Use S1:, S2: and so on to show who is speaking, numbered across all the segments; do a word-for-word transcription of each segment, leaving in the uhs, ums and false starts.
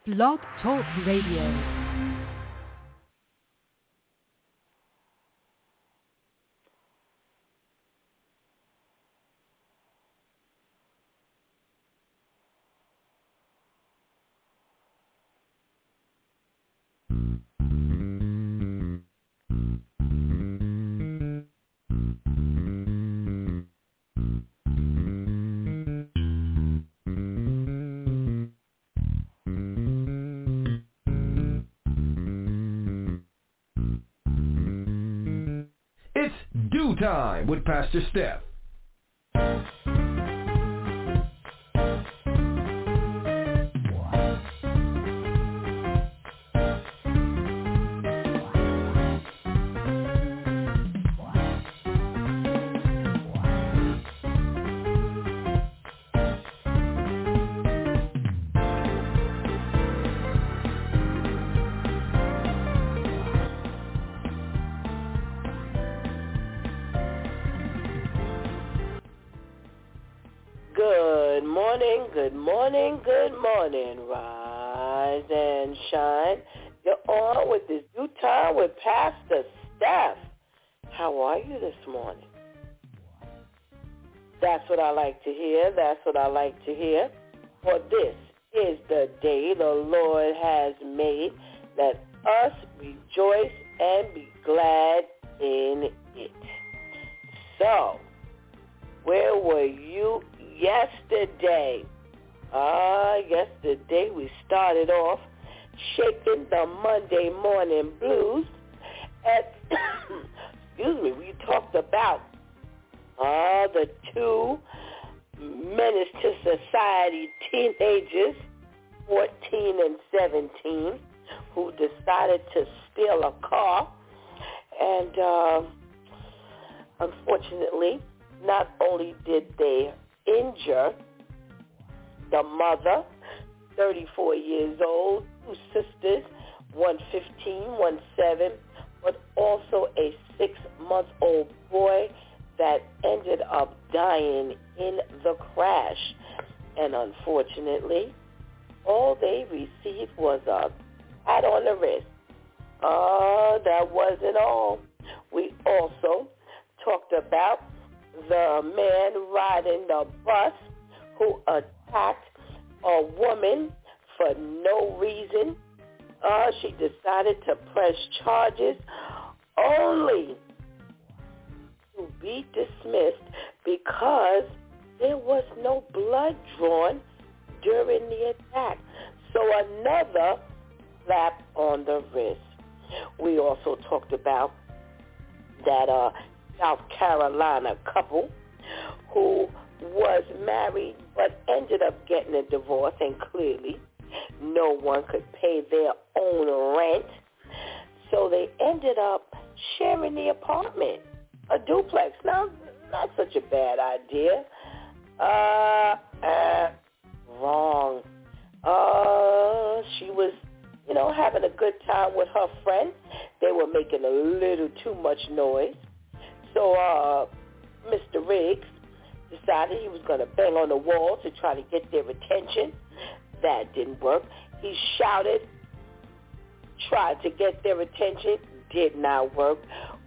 S1: Blog Talk Radio.
S2: Time with Pastor Steph.
S3: Good morning, good morning, rise and shine. You're on with this due time with Pastor Steph. How are you this morning? That's what I like to hear. That's what I like to hear. For this is the day the Lord has made. Let us rejoice and be glad in it. So, where were you yesterday? Ah, uh, yesterday we started off shaking the Monday morning blues. And, excuse me, we talked about uh, the two menace to society teenagers, fourteen and seventeen, who decided to steal a car. And uh, unfortunately, not only did they injure the mother, thirty-four years old, two sisters, one fifteen, one seven, but also a six-month-old boy that ended up dying in the crash. And unfortunately, all they received was a pat on the wrist. Oh, that wasn't all. We also talked about the man riding the bus who attacked a woman for no reason. Uh, she decided to press charges only to be dismissed because there was no blood drawn during the attack. So another slap on the wrist. We also talked about that uh, South Carolina couple who was married but ended up getting a divorce, and clearly no one could pay their own rent. So they ended up sharing the apartment, a duplex. Now, not such a bad idea. Uh, uh, wrong. Uh, she was, you know, having a good time with her friend. They were making a little too much noise. So uh, Mister Riggs decided he was going to bang on the wall to try to get their attention. That didn't work. He shouted, tried to get their attention, did not work.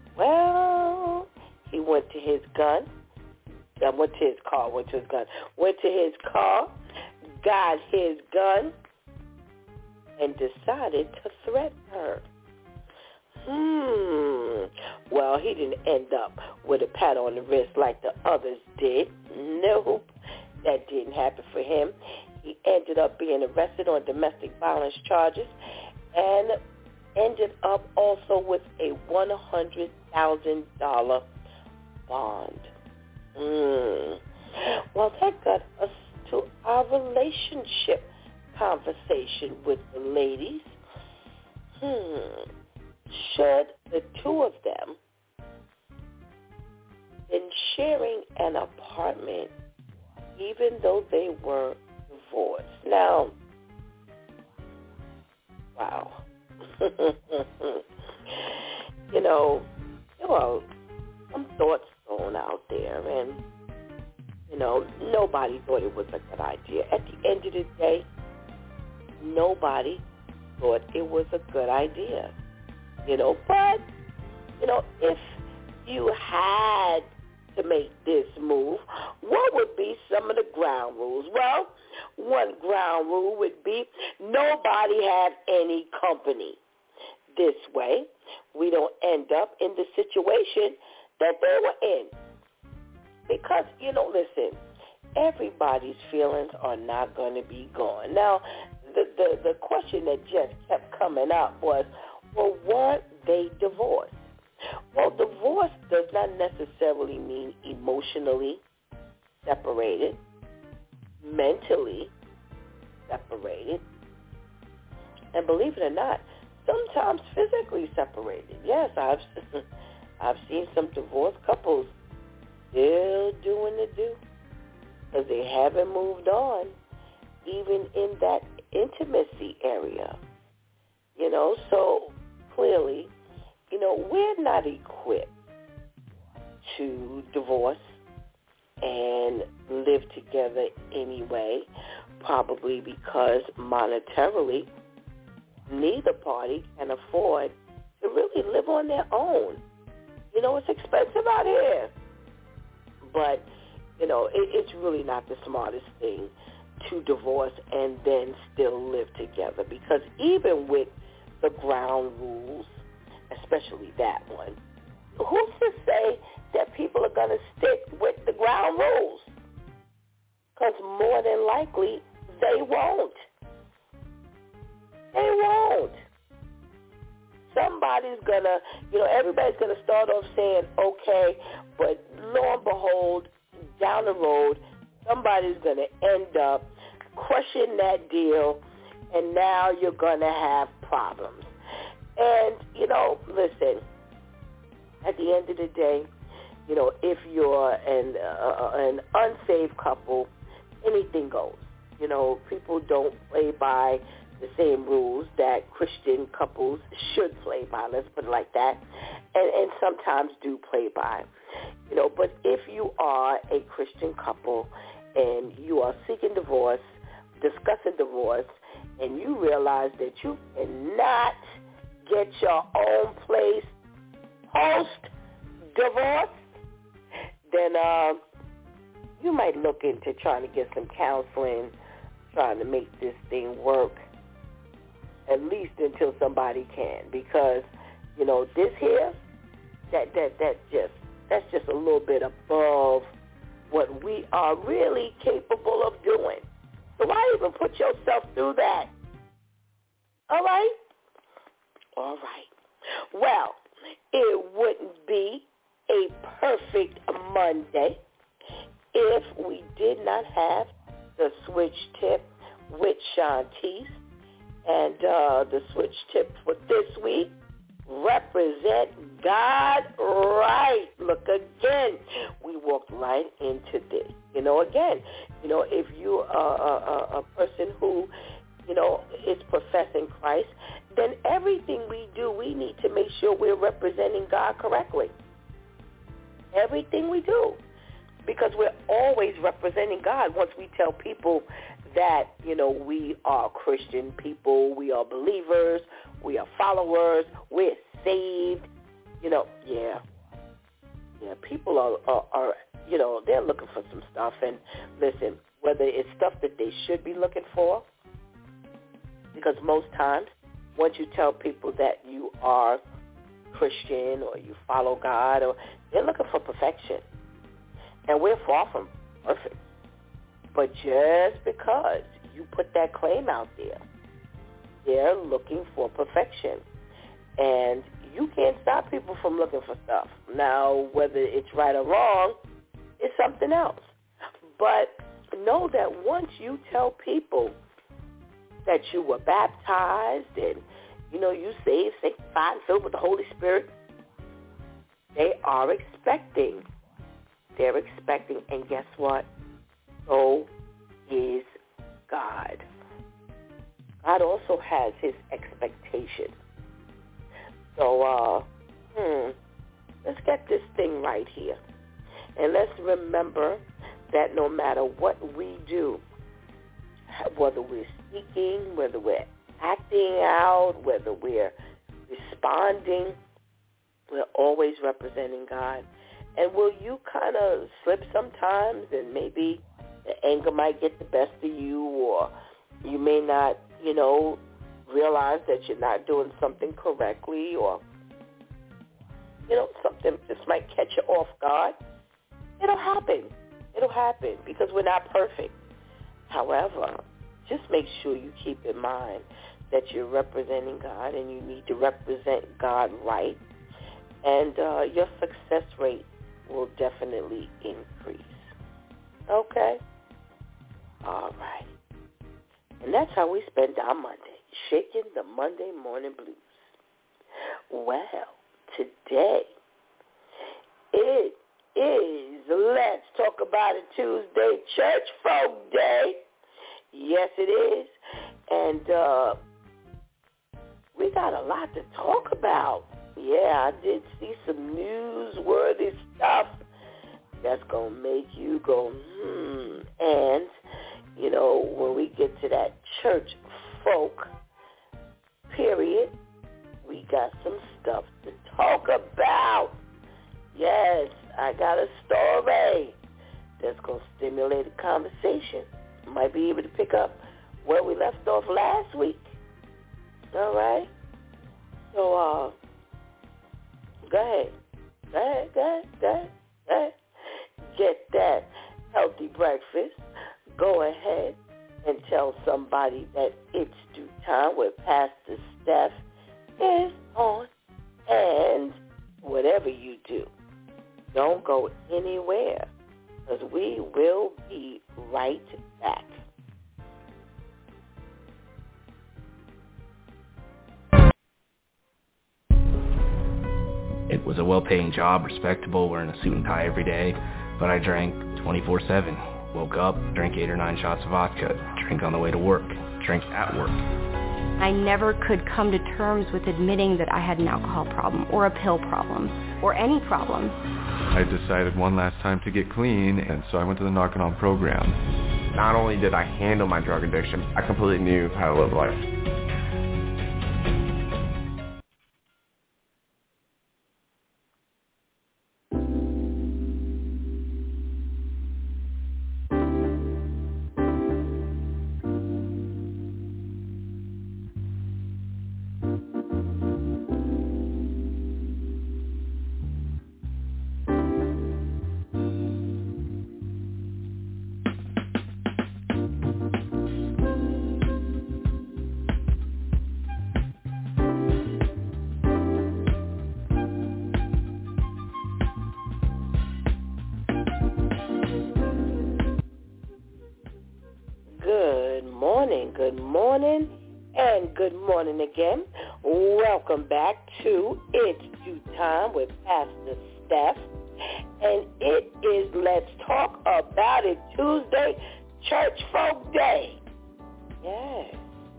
S3: Well, he went to his gun. I went to his car, went to his gun. Went to his car, got his gun, and decided to threaten her. Hmm. Well, he didn't end up with a pat on the wrist like the others did. Nope. That didn't happen for him. He ended up being arrested on domestic violence charges and ended up also with a one hundred thousand dollars bond. Hmm. Well, that got us to our relationship conversation with the ladies. Hmm. Should the two of them been sharing an apartment even though they were divorced? Now, wow. You know, there are some thoughts thrown out there, and, you know, nobody thought it was a good idea. At the end of the day, nobody thought it was a good idea. You know, but, you know, if you had to make this move, what would be some of the ground rules? Well, one ground rule would be nobody have any company. This way, we don't end up in the situation that they were in. Because, you know, listen, everybody's feelings are not going to be gone. Now, the, the, the question that just kept coming up was, well, weren't they divorced? Well, divorce does not necessarily mean emotionally separated, mentally separated, and believe it or not, sometimes physically separated. Yes, I've I've seen some divorced couples still doing the do because they haven't moved on, even in that intimacy area. You know, so clearly, you know, we're not equipped to divorce and live together anyway, probably because monetarily neither party can afford to really live on their own. You know, it's expensive out here. But, you know, it, it's really not the smartest thing to divorce and then still live together, because even with the ground rules, especially that one, who's to say that people are going to stick with the ground rules? Because more than likely, they won't. They won't. Somebody's going to, you know, everybody's going to start off saying, okay, but lo and behold, down the road, somebody's going to end up crushing that deal, and now you're going to have problems. And, you know, listen, at the end of the day, you know, if you're an, uh, an unsaved couple, anything goes. You know, people don't play by the same rules that Christian couples should play by, let's put it like that, and, and sometimes do play by. You know, but if you are a Christian couple and you are seeking divorce, discussing divorce, and you realize that you cannot get your own place post-divorce, then uh, you might look into trying to get some counseling, trying to make this thing work, at least until somebody can. Because, you know, this here, that that that just that's just a little bit above what we are really capable of doing. So why even put yourself through that? All right? All right. Well, it wouldn't be a perfect Monday if we did not have the switch tip with Shantice. And uh, the switch tip for this week, represent God right. Look, again, we walked right into this. You know, again, you know, if you are a, a, a person who, you know, is professing Christ, then everything we do, we need to make sure we're representing God correctly. Everything we do. Because we're always representing God once we tell people that, you know, we are Christian people, we are believers, we are followers, we're saved. You know, yeah. Yeah, people are, are, are, you know, they're looking for some stuff. And listen, whether it's stuff that they should be looking for, because most times, once you tell people that you are Christian or you follow God, or they're looking for perfection. And we're far from perfect. But just because you put that claim out there, they're looking for perfection. And you can't stop people from looking for stuff. Now, whether it's right or wrong, it's something else. But know that once you tell people that you were baptized and, you know, you saved, sanctified, and filled with the Holy Spirit, they are expecting. They're expecting, and guess what? So is God. God also has his expectations. So, uh, hmm, let's get this thing right here. And let's remember that no matter what we do, whether we're speaking, whether we're acting out, whether we're responding, we're always representing God. And will you kind of slip sometimes, and maybe the anger might get the best of you, or you may not, you know, realize that you're not doing something correctly, or, you know, something just might catch you off guard. It'll happen. It'll happen because we're not perfect. However, just make sure you keep in mind that you're representing God, and you need to represent God right, and uh, your success rate will definitely increase. Okay? All right. And that's how we spend our Monday, shaking the Monday morning blues. Well, today it is Let's Talk About It Tuesday, Church Folk Day. Yes, it is. And uh, we got a lot to talk about. Yeah, I did see some newsworthy stuff that's going to make you go, hmm. And, you know, when we get to that church folk period, we got some stuff to talk about. Yes, I got a story that's going to stimulate a conversation. Might be able to pick up where we left off last week. All right? So, uh, go ahead. Go ahead, go ahead, go ahead, go ahead. Get that healthy breakfast. Go ahead and tell somebody that it's due time where Pastor Steph is on. And whatever you do, don't go anywhere, because we will be right back.
S4: It was a well-paying job, respectable, wearing a suit and tie every day, but I drank twenty-four seven. Woke up, drank eight or nine shots of vodka, drank on the way to work, drank at work.
S5: I never could come to terms with admitting that I had an alcohol problem or a pill problem or any problem.
S6: I decided one last time to get clean, and so I went to the Knockin' On program.
S7: Not only did I handle my drug addiction, I completely knew how to live life.
S3: Good morning, and good morning again. Welcome back to It's Due Time with Pastor Steph, and it is Let's Talk About It Tuesday, Church Folk Day. Yes.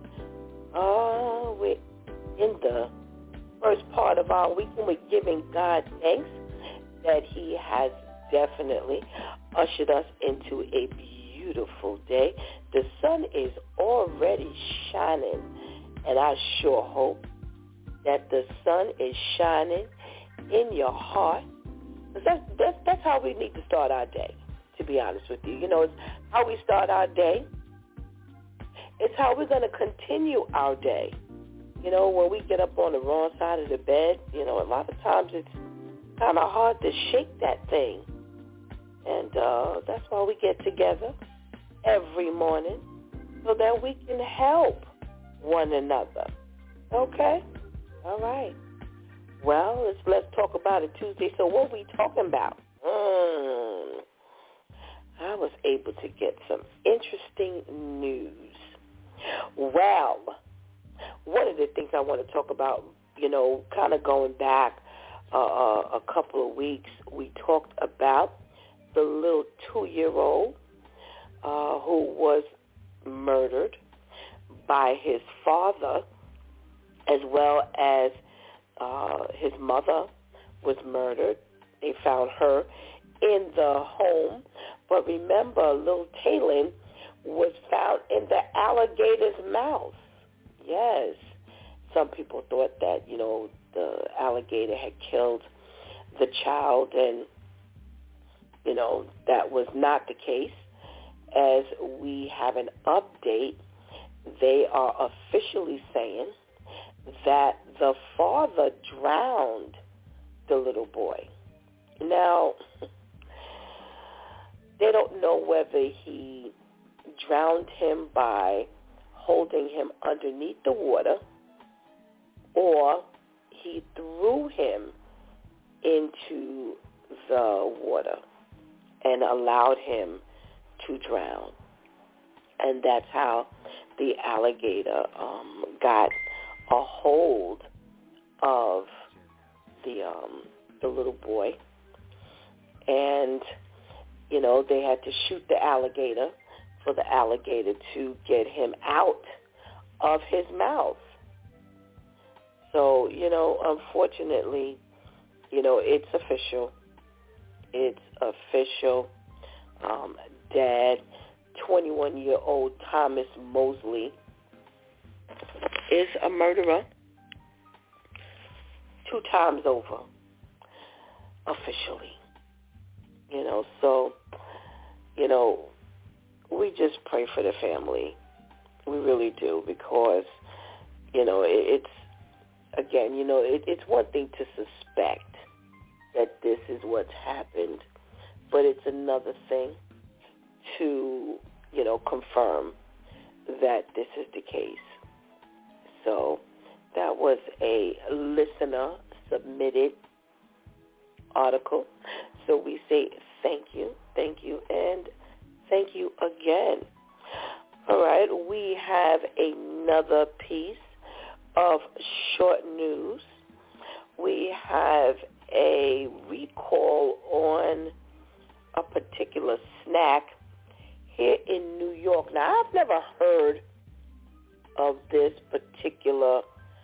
S3: Oh, we're in the first part of our week, and we're giving God thanks that He has definitely ushered us into a beautiful day. The sun is already shining, and I sure hope that the sun is shining in your heart. That's, that's, that's how we need to start our day, to be honest with you. You know, it's how we start our day. It's how we're going to continue our day. You know, when we get up on the wrong side of the bed, you know, a lot of times it's kind of hard to shake that thing. And uh, that's why we get together every morning so that we can help one another. Okay? All right. Well, let's, let's talk about it Tuesday. So what are we talking about? Mm, I was able to get some interesting news. Well, one of the things I want to talk about, you know, kind of going back uh, a couple of weeks, we talked about the little two-year-old Uh, who was murdered by his father, as well as uh, his mother was murdered. They found her in the home. But remember, little Taylin was found in the alligator's mouth. Yes. Some people thought that, you know, the alligator had killed the child, and, you know, that was not the case. As we have an update, they are officially saying that the father drowned the little boy. Now, they don't know whether he drowned him by holding him underneath the water or he threw him into the water and allowed him to drown. And that's how the alligator um, got a hold of the um, the little boy. And, you know, they had to shoot the alligator for the alligator to get him out of his mouth. So, you know, unfortunately, you know, it's official. It's official. Um, Dad, twenty-one-year-old Thomas Mosley, is a murderer two times over, officially. You know, so, you know, we just pray for the family. We really do, because, you know, it, it's, again, you know, it, it's one thing to suspect that this is what's happened, but it's another thing to, you know, confirm that this is the case. So that was a listener submitted article. So we say thank you, thank you, and thank you again. All right, we have another piece of short news. We have a recall on a particular snack here in New York. Now, I've never heard of this particular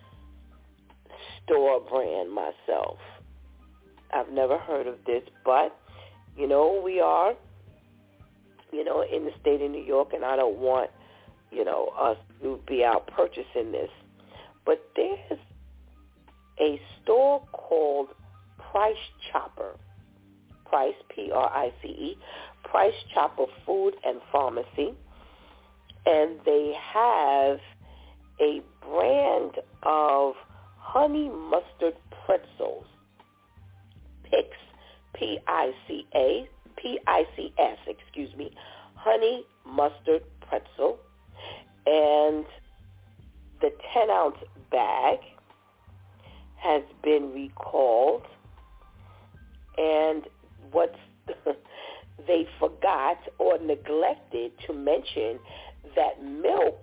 S3: store brand myself. I've never heard of this, but, you know, we are, you know, in the state of New York, and I don't want, you know, us to be out purchasing this. But there's a store called Price Chopper, Price, P R I C E, Price Chopper Food and Pharmacy, and they have a brand of honey mustard pretzels, Pix, P I C A, P I C S, excuse me, honey mustard pretzel, and the ten-ounce bag has been recalled, and what they forgot or neglected to mention that milk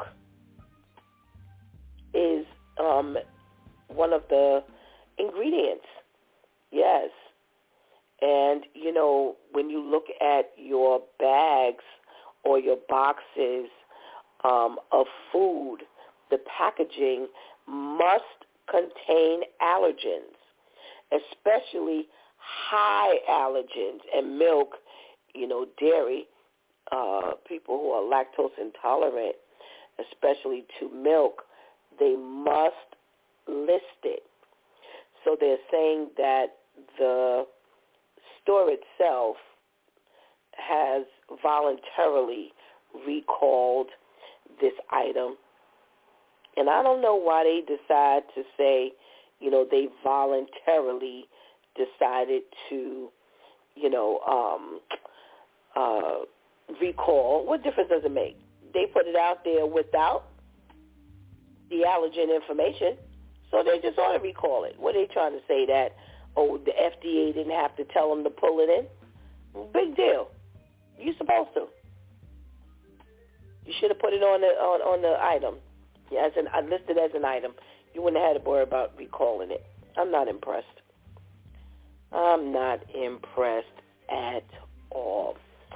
S3: is um, one of the ingredients. Yes. And, you know, when you look at your bags or your boxes um, of food, the packaging must contain allergens, especially high allergens. And milk, you know, dairy, uh, people who are lactose intolerant, especially to milk, they must list it. So they're saying that the store itself has voluntarily recalled this item. And I don't know why they decide to say, you know, they voluntarily decided to, you know, um, uh, recall. What difference does it make? They put it out there without the allergen information, so they just ought to recall it. What are they trying to say, that, oh, the F D A didn't have to tell them to pull it in? Big deal. You're supposed to. You should have put it on the on, on the item. Yeah, as an, listed as an item. You wouldn't have had to worry about recalling it. I'm not impressed. I'm not impressed at all.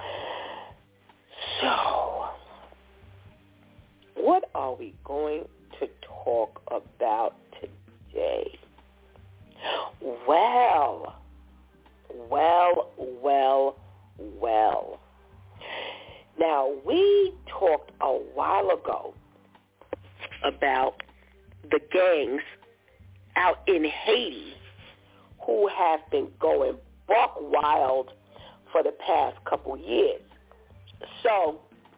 S3: So, what are we going to talk about today? Well, well, well, well. Now, we talked a while ago about the gangs out in Haiti who have been going buck wild for the past couple years. So,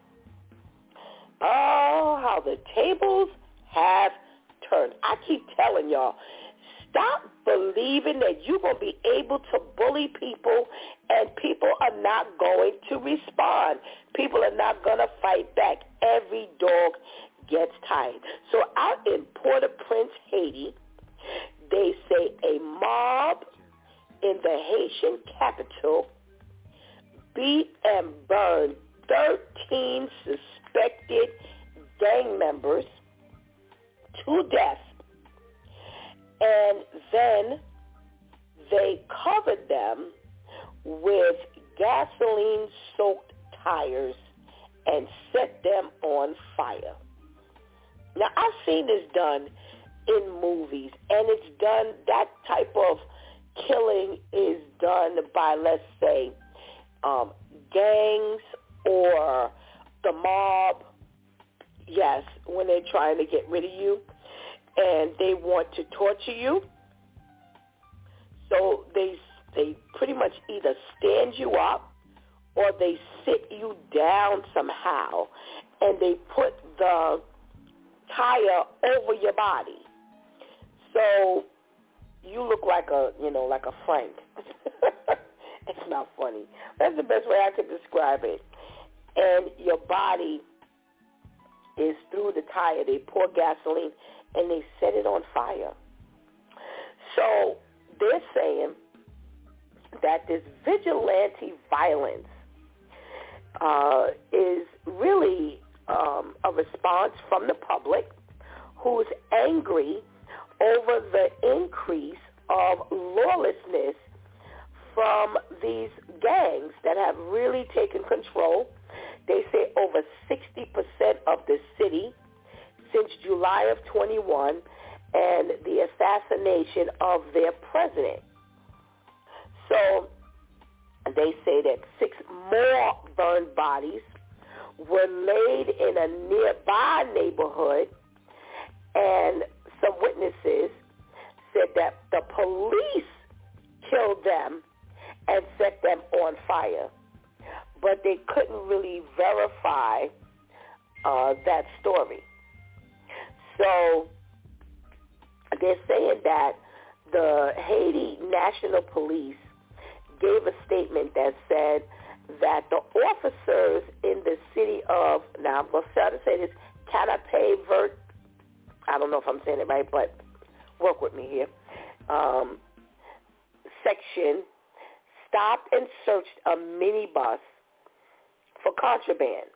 S3: oh, how the tables have turned. I keep telling y'all, stop believing that you're going to be able to bully people and people are not going to respond. People are not going to fight back. Every dog gets tired. So out in Port-au-Prince, Haiti, they say a mob in the Haitian capital beat and burned thirteen suspected gang members to death. And then they covered them with gasoline-soaked tires and set them on fire. Now, I've seen this done in movies, and it's done, that type of killing is done by, let's say, um, gangs or the mob, yes, when they're trying to get rid of you and they want to torture you. So they they pretty much either stand you up or they sit you down somehow and they put the tire over your body. So you look like a, you know, like a Frank. It's not funny. That's the best way I could describe it. And your body is through the tire. They pour gasoline and they set it on fire. So they're saying that this vigilante violence uh, is really um, a response from the public who's angry over the increase of lawlessness from these gangs that have really taken control. They say over sixty percent of the city since July of twenty-one and the assassination of their president. So they say that six more burned bodies were laid in a nearby neighborhood, and some witnesses said that the police killed them and set them on fire. But they couldn't really verify uh, that story. So they're saying that the Haiti National Police gave a statement that said that the officers in the city of, now I'm going to say this, Canapé-Vert, I don't know if I'm saying it right, but work with me here, um, section, stopped and searched a minibus for contraband.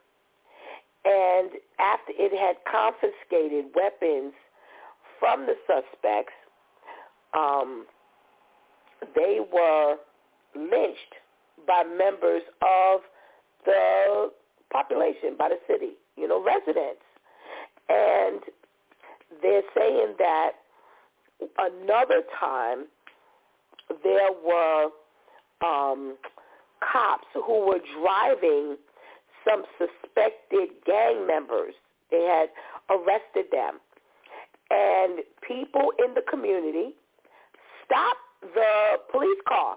S3: And after it had confiscated weapons from the suspects, um, they were lynched by members of the population, by the city, you know, residents. And they're saying that another time there were um, cops who were driving some suspected gang members. They had arrested them. And people in the community stopped the police car,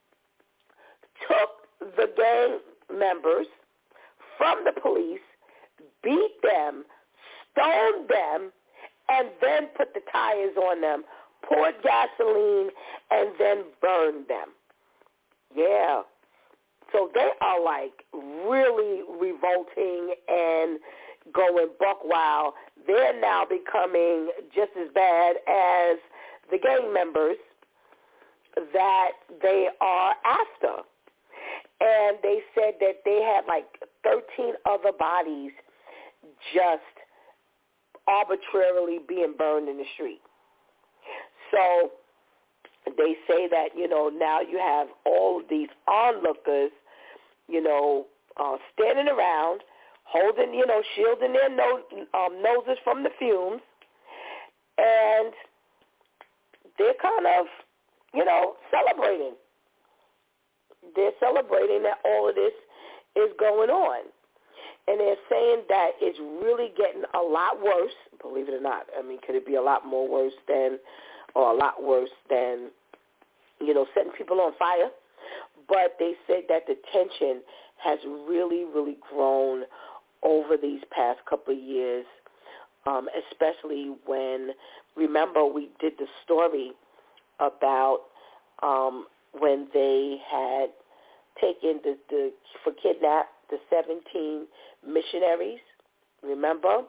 S3: took the gang members from the police, beat them, stoned them, and then put the tires on them, poured gasoline, and then burned them. Yeah. So they are like really revolting and going buck wild. They're now becoming just as bad as the gang members that they are after. And they said that they had like thirteen other bodies just arbitrarily being burned in the street. So they say that, you know, now you have all of these onlookers, you know, uh, standing around, holding, you know, shielding their nose, um, noses from the fumes, and they're kind of, you know, celebrating. They're celebrating that all of this is going on. and they're saying that it's really getting a lot worse, believe it or not. I mean, could it be a lot more worse than, or a lot worse than, you know, setting people on fire? But they said that the tension has really, really grown over these past couple of years, um, especially when, remember, we did the story about um, when they had taken the, the for kidnap the seventeen missionaries, remember?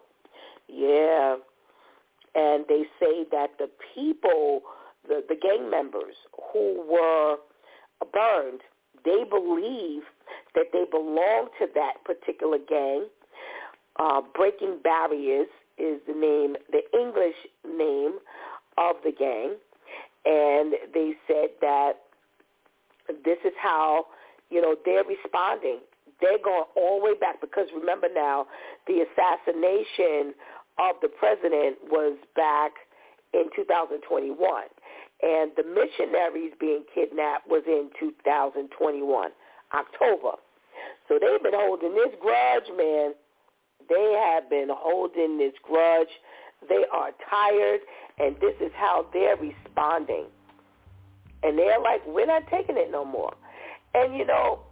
S3: Yeah. And they say that the people, the, the gang members who were burned, they believe that they belong to that particular gang. Uh, Breaking Barriers is the name, the English name of the gang. And they said that this is how, you know, they're responding. They're going all the way back because, remember now, the assassination of the president was back in two thousand twenty-one. And the missionaries being kidnapped was in two thousand twenty-one, October. So they've been holding this grudge, man. They have been holding this grudge. They are tired, and this is how they're responding. And they're like, we're not taking it no more. And, you know,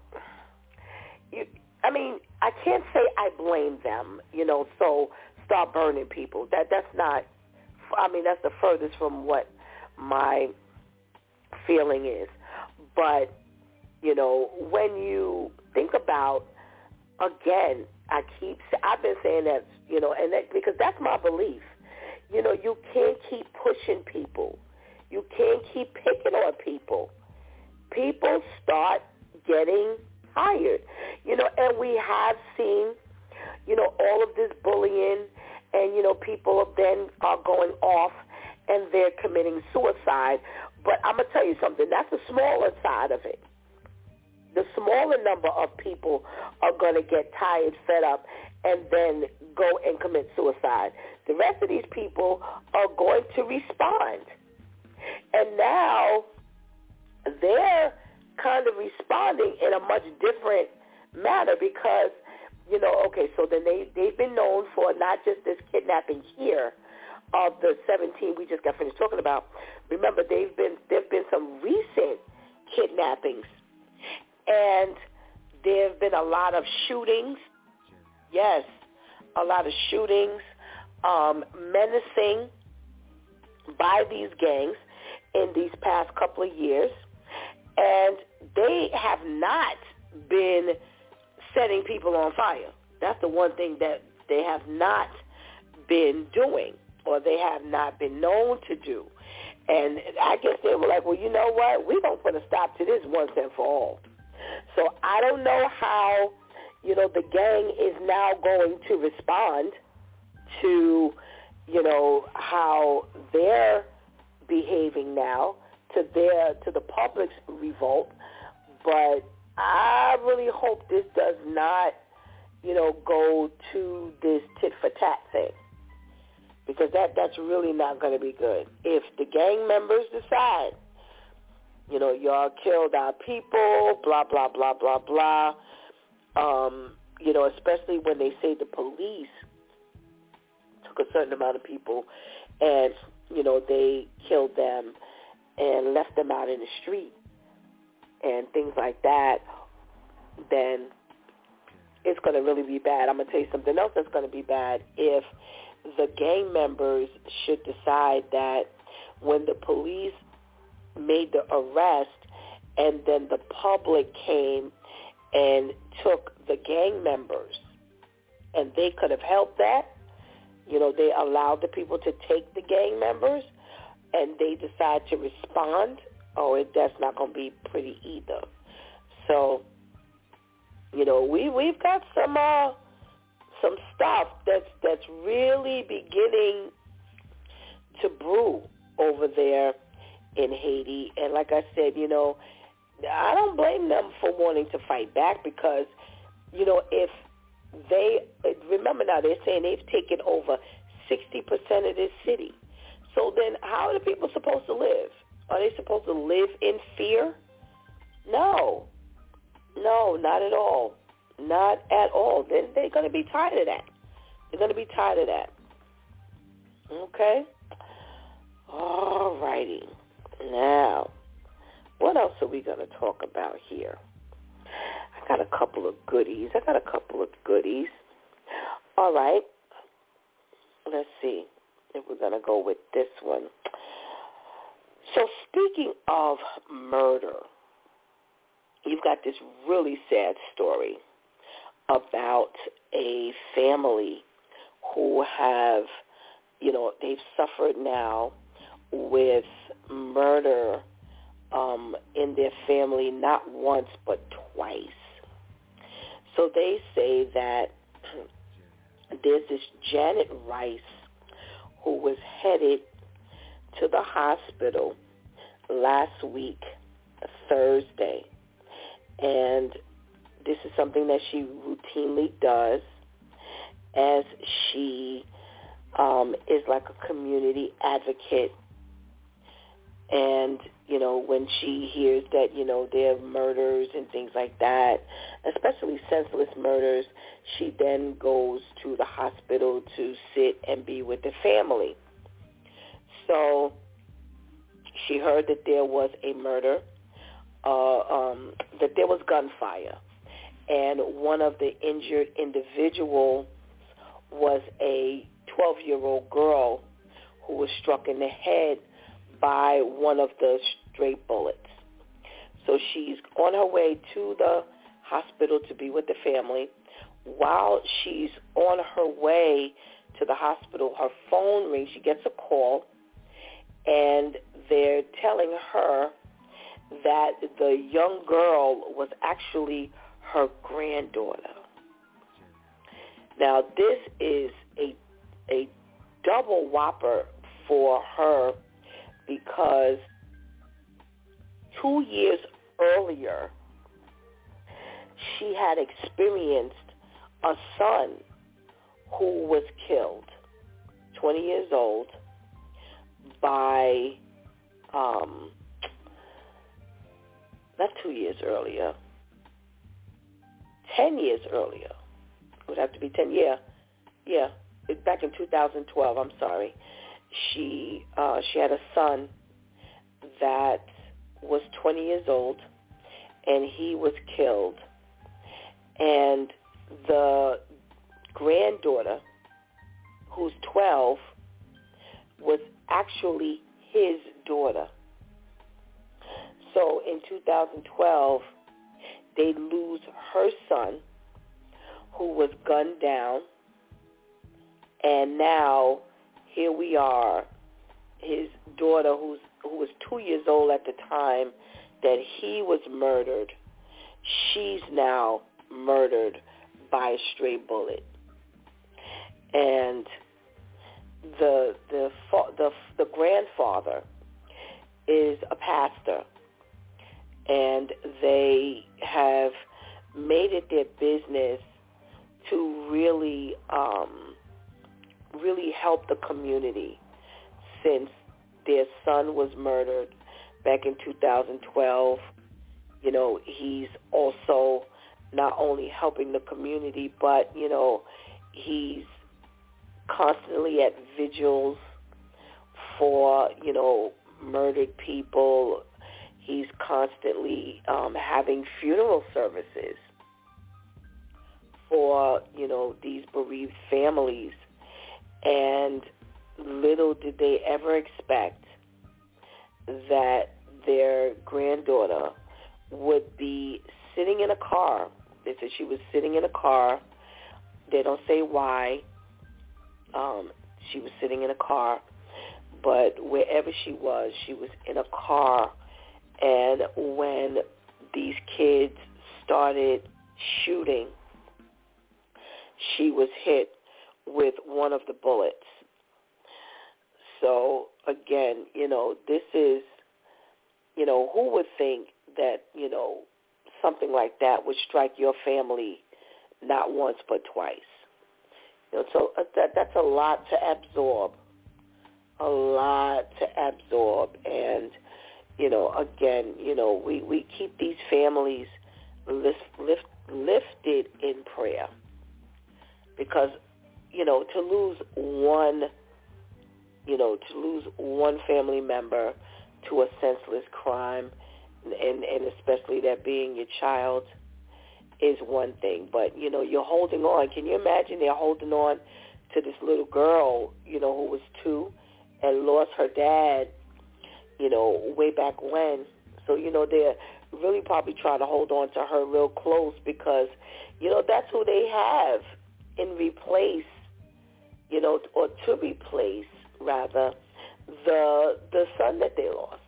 S3: you, I mean, I can't say I blame them, you know, so start burning people. That That's not, I mean, that's the furthest from what my feeling is. But, you know, when you think about, again, I keep, I've been saying that, you know, and that, because that's my belief. You know, you can't keep pushing people. You can't keep picking on people. People start getting tired. You know, and we have seen, you know, all of this bullying, and, you know, people then are going off and they're committing suicide. But I'm going to tell you something. That's the smaller side of it. The smaller number of people are going to get tired, fed up, and then go and commit suicide. The rest of these people are going to respond. And now they're kind of responding in a much different manner because, you know, okay, so then they, they've been known for not just this kidnapping here of the seventeen we just got finished talking about. Remember, they've been there have been some recent kidnappings, and there have been a lot of shootings. Yes, a lot of shootings, um, menacing by these gangs in these past couple of years, and they have not been setting people on fire. That's the one thing that they have not been doing, or they have not been known to do. And I guess they were like, well, you know what? We're going to put a stop to this once and for all. So I don't know how, you know, the gang is now going to respond to, you know, how they're behaving now, to their to the public's revolt. But I really hope this does not, you know, go to this tit-for-tat thing, because that, that's really not going to be good. If the gang members decide, you know, y'all killed our people, blah, blah, blah, blah, blah, um, you know, especially when they say the police took a certain amount of people and, you know, they killed them and left them out in the street and things like that, then it's going to really be bad. I'm going to tell you something else that's going to be bad. If the gang members should decide that when the police made the arrest and then the public came and took the gang members, and they could have helped that, you know, they allowed the people to take the gang members and they decide to respond, oh, it, that's not going to be pretty either. So, you know, we, we've got some uh, some stuff that's, that's really beginning to brew over there in Haiti. And like I said, you know, I don't blame them for wanting to fight back because, you know, if they, remember now, they're saying they've taken over sixty percent of this city. So then how are the people supposed to live? Are they supposed to live in fear? No. No, not at all. Not at all. Then they're going to be tired of that. They're going to be tired of that. Okay? All righty. Now, what else are we going to talk about here? I got a couple of goodies. I got a couple of goodies. All right. Let's see if we're going to go with this one. So speaking of murder, you've got this really sad story about a family who have, you know, they've suffered now with murder um, in their family not once but twice. So they say that there's this Janet Rice who was headed to the hospital last week, Thursday, and this is something that she routinely does as she um, is like a community advocate. And, you know, when she hears that, you know, there are murders and things like that, especially senseless murders, she then goes to the hospital to sit and be with the family. So she heard that there was a murder, uh, um, that there was gunfire, and one of the injured individuals was a twelve-year-old girl who was struck in the head by one of the stray bullets. So she's on her way to the hospital to be with the family. While she's on her way to the hospital, her phone rings. She gets a call, and they're telling her that the young girl was actually her granddaughter. Now, this is a a double whopper for her because two years earlier, she had experienced a son who was killed, twenty years old, by, um, not two years earlier, ten years earlier. It would have to be ten, yeah, yeah, back in two thousand twelve, I'm sorry. She, uh, she had a son that was twenty years old, and he was killed. And the granddaughter, who's twelve, was actually his daughter. So in two thousand twelve, they lose her son, who was gunned down, and now here we are, his daughter, who's who was two years old at the time that he was murdered, she's now murdered by a stray bullet. And the the the the grandfather is a pastor, and they have made it their business to really um, really help the community since their son was murdered back in two thousand twelve. You know, he's also not only helping the community, but, you know, he's constantly at vigils for, you know, murdered people. He's constantly um, having funeral services for, you know, these bereaved families. And little did they ever expect that their granddaughter would be sitting in a car. They said she was sitting in a car. They don't say why. Um, she was sitting in a car. But wherever she was, she was in a car. And when these kids started shooting, she was hit with one of the bullets. So, again, you know, this is, you know, who would think that, you know, something like that would strike your family not once but twice? You know, so that that's a lot to absorb, a lot to absorb. And, you know, again, you know, we, we keep these families lift, lift lifted in prayer because, you know, to lose one, you know, to lose one family member to a senseless crime, and, and especially that being your child, is one thing. But, you know, you're holding on. Can you imagine they're holding on to this little girl, you know, who was two and lost her dad, you know, way back when. So, you know, they're really probably trying to hold on to her real close because, you know, that's who they have in replace, you know, or to replace, rather, the the son that they lost.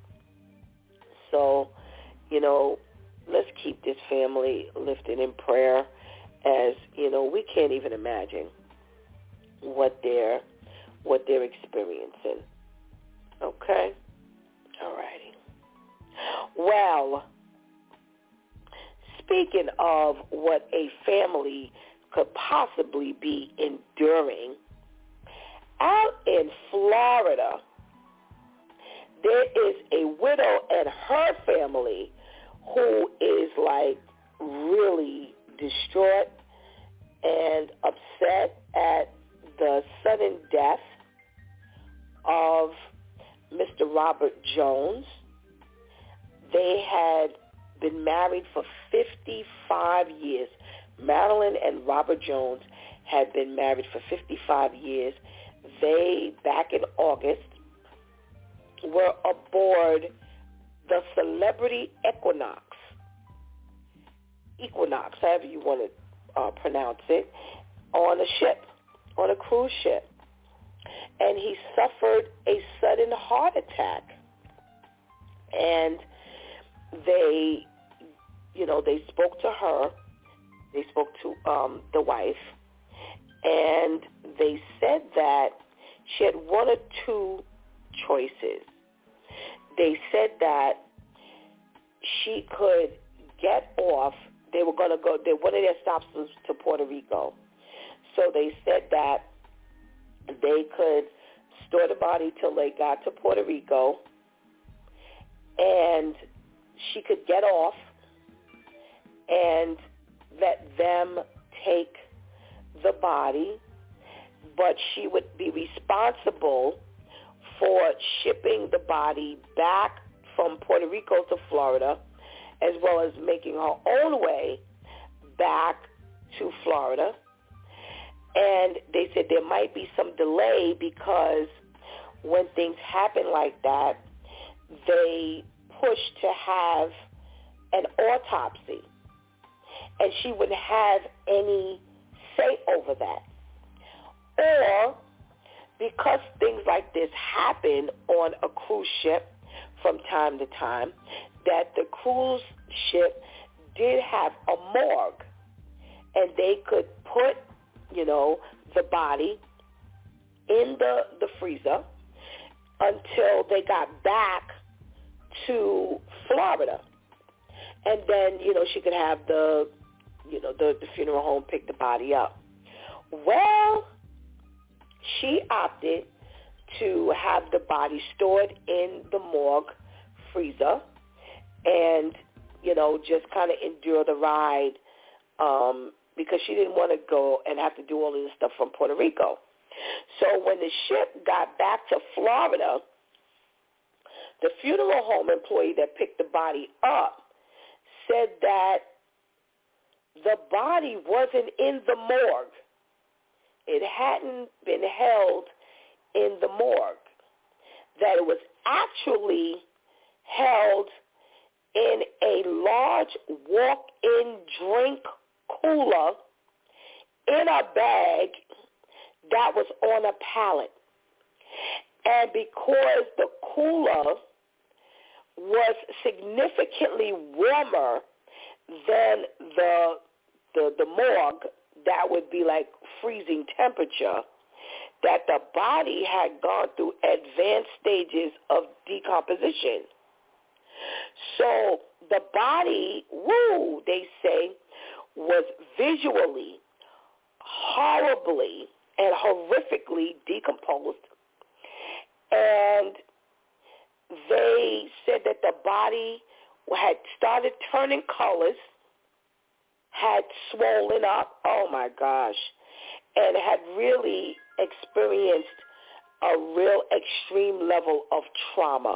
S3: So, you know, let's keep this family lifted in prayer as, you know, we can't even imagine what they're, what they're experiencing. Okay? All righty. Well, speaking of what a family could possibly be enduring, out in Florida, there is a widow and her family who is like really distraught and upset at the sudden death of Mister Robert Jones. They had been married for fifty-five years. Marilyn and Robert Jones had been married for fifty-five years. They, back in August, were aboard the Celebrity Equinox, Equinox, however you want to uh, pronounce it, on a ship, on a cruise ship. And he suffered a sudden heart attack. And they, you know, they spoke to her. They spoke to um, the wife. And they said that she had one or two choices. They said that she could get off. They were going to go, they, one of their stops was to Puerto Rico. So they said that they could store the body till they got to Puerto Rico, and she could get off and let them take the body, but she would be responsible for shipping the body back from Puerto Rico to Florida, as well as making her own way back to Florida. And they said there might be some delay because when things happen like that, they push to have an autopsy. And she wouldn't have any say over that. Or because things like this happen on a cruise ship from time to time, that the cruise ship did have a morgue, and they could put, you know, the body in the, the freezer until they got back to Florida. And then, you know, she could have the, you know, the, the funeral home pick the body up. Well, she opted to have the body stored in the morgue freezer and, you know, just kind of endure the ride um, because she didn't want to go and have to do all of this stuff from Puerto Rico. So when the ship got back to Florida, the funeral home employee that picked the body up said that the body wasn't in the morgue. It hadn't been held in the morgue, that it was actually held in a large walk-in drink cooler in a bag that was on a pallet. And because the cooler was significantly warmer than the the, the morgue, that would be like freezing temperature, that the body had gone through advanced stages of decomposition. So the body, woo, they say, was visually, horribly, and horrifically decomposed. And they said that the body had started turning colors, had swollen up, oh my gosh, and had really experienced a real extreme level of trauma.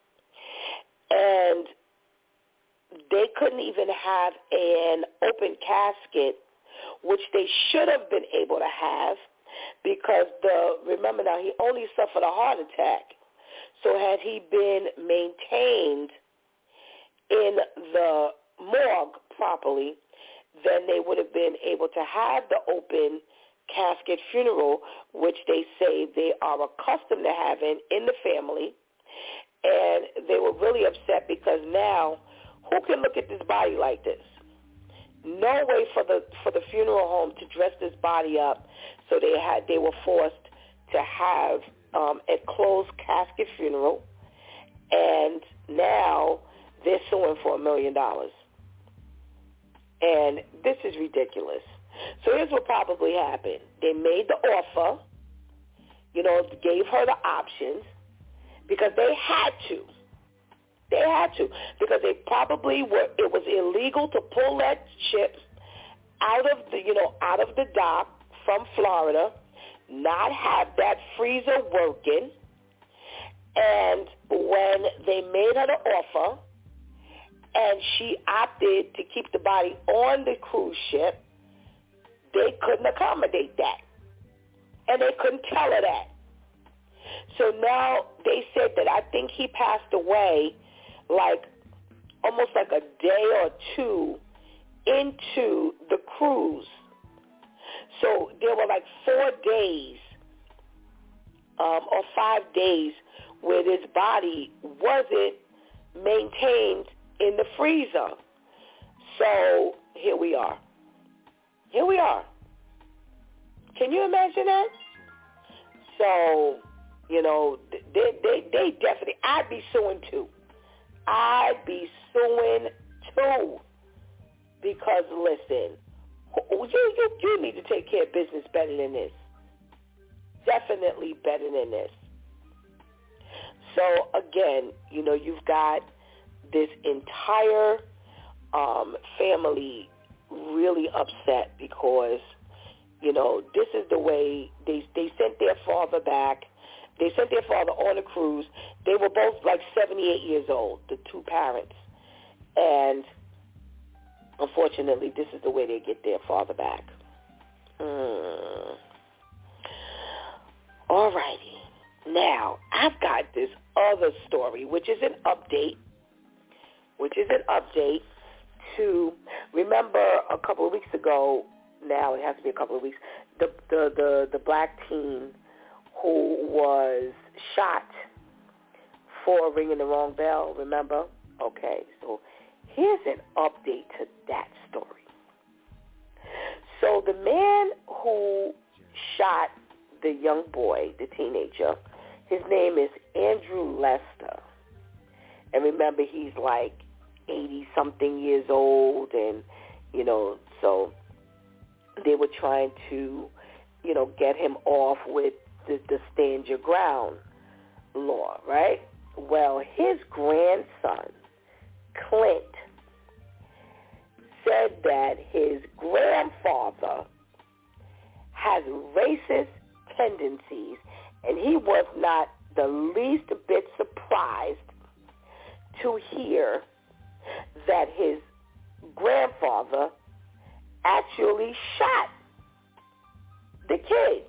S3: And they couldn't even have an open casket, which they should have been able to have, because the, remember now, he only suffered a heart attack. So had he been maintained in the morgue properly, then they would have been able to have the open casket funeral, which they say they are accustomed to having in the family. And they were really upset because now, who can look at this body like this? No way for the for the funeral home to dress this body up, so they had they were forced to have um, a closed casket funeral, and now they're suing for a million dollars. And this is ridiculous. So here's what probably happened. They made the offer, you know, gave her the options, because they had to. They had to, because they probably were, it was illegal to pull that ship out of the, you know, out of the dock from Florida, not have that freezer working. And when they made her the offer and she opted to keep the body on the cruise ship, they couldn't accommodate that. And they couldn't tell her that. So now they said that I think he passed away like almost like a day or two into the cruise. So there were like four days um, or five days where this body wasn't maintained in the freezer. So here we are. Here we are. Can you imagine that? So, you know, they, they, they definitely, I'd be suing too. I'd be suing too, because listen, you, you you need to take care of business better than this. Definitely better than this. So again, you know, you've got this entire um, family really upset because, you know, this is the way they they sent their father back. They sent their father on a cruise. They were both like seventy-eight years old, the two parents. And unfortunately, this is the way they get their father back. Mm. All righty. Now, I've got this other story, which is an update, which is an update to, remember a couple of weeks ago, now it has to be a couple of weeks, the the, the, the black teen who was shot for ringing the wrong bell, remember? Okay, so here's an update to that story. So the man who shot the young boy, the teenager, his name is Andrew Lester. And remember, he's like eighty-something years old, and, you know, so they were trying to, you know, get him off with the, the stand your ground law, right? Well, his grandson, Clint, said that his grandfather has racist tendencies, and he was not the least bit surprised to hear that his grandfather actually shot the kid.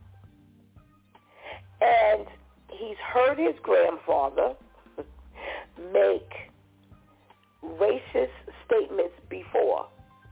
S3: And he's heard his grandfather make racist statements before.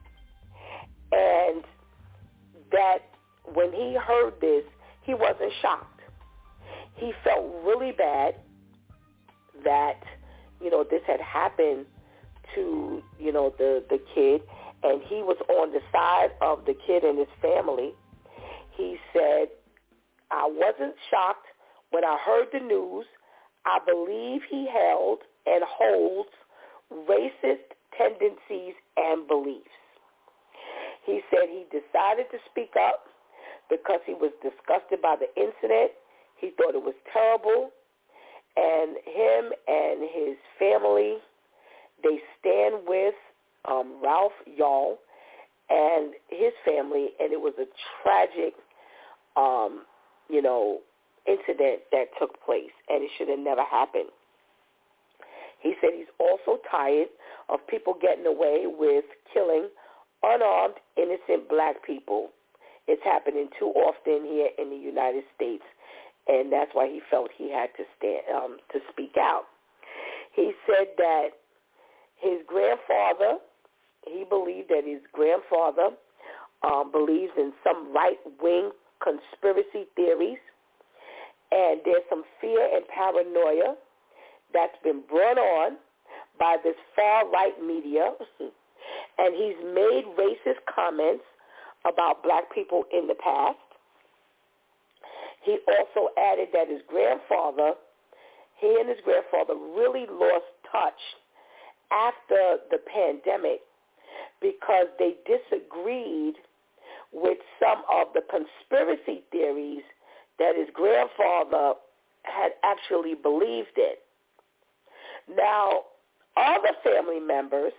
S3: And that when he heard this, he wasn't shocked. He felt really bad that, you know, this had happened to, you know, the, the kid, and he was on the side of the kid and his family. He said, I wasn't shocked when I heard the news. I believe he held and holds racist tendencies and beliefs. He said he decided to speak up because he was disgusted by the incident. He thought it was terrible. And him and his family, they stand with um, Ralph Yall, and his family, and it was a tragic, um, you know, incident that took place, and it should have never happened. He said he's also tired of people getting away with killing unarmed, innocent black people. It's happening too often here in the United States, and that's why he felt he had to stand um, to speak out. He said that his grandfather, he believed that his grandfather um, believes in some right-wing conspiracy theories, and there's some fear and paranoia that's been brought on by this far-right media, and he's made racist comments about black people in the past. He also added that his grandfather, he and his grandfather really lost touch after the pandemic because they disagreed with some of the conspiracy theories that his grandfather had actually believed in. Now, other family members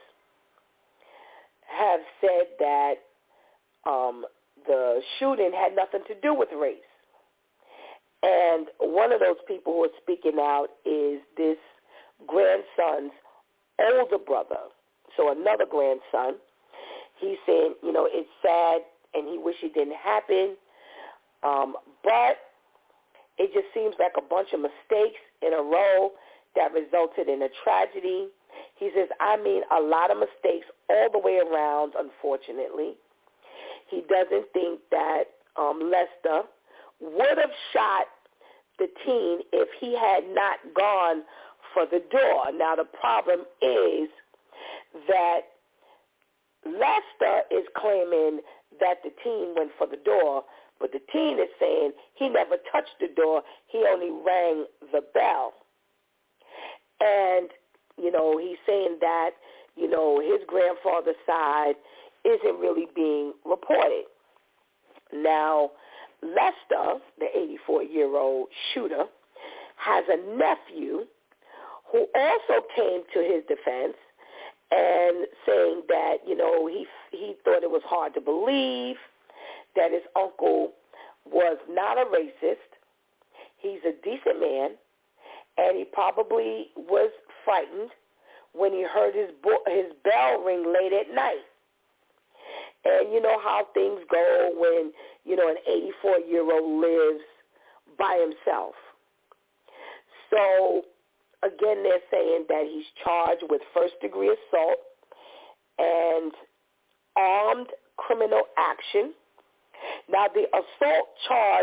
S3: have said that um, the shooting had nothing to do with race. And one of those people who are speaking out is this grandson's older brother, so another grandson. He's saying, you know, it's sad and he wished it didn't happen, um, but it just seems like a bunch of mistakes in a row that resulted in a tragedy. He says, I mean, a lot of mistakes all the way around, unfortunately. He doesn't think that um, Lester would have shot the teen if he had not gone for the door. Now, the problem is that Lester is claiming that the teen went for the door, but the teen is saying he never touched the door. He only rang the bell. And, you know, he's saying that, you know, his grandfather's side isn't really being reported. Now, Lester, the eighty-four-year-old shooter, has a nephew who also came to his defense and saying that, you know, he he thought it was hard to believe that his uncle was not a racist. He's a decent man, and he probably was frightened when he heard his bo- his bell ring late at night. And you know how things go when, you know, an eighty-four-year-old lives by himself. So, again, they're saying that he's charged with first-degree assault and armed criminal action. Now, the assault charge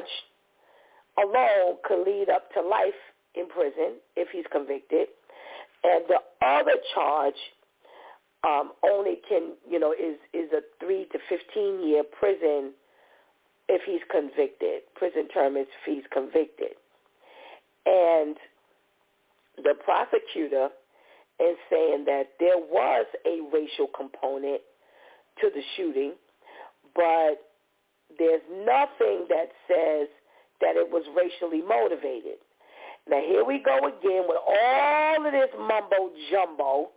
S3: alone could lead up to life in prison if he's convicted. And the other charge um, only can, you know, is, is a three to fifteen-year prison if he's convicted. Prison term is if he's convicted. And the prosecutor is saying that there was a racial component to the shooting, but there's nothing that says that it was racially motivated. Now, here we go again with all of this mumbo-jumbo.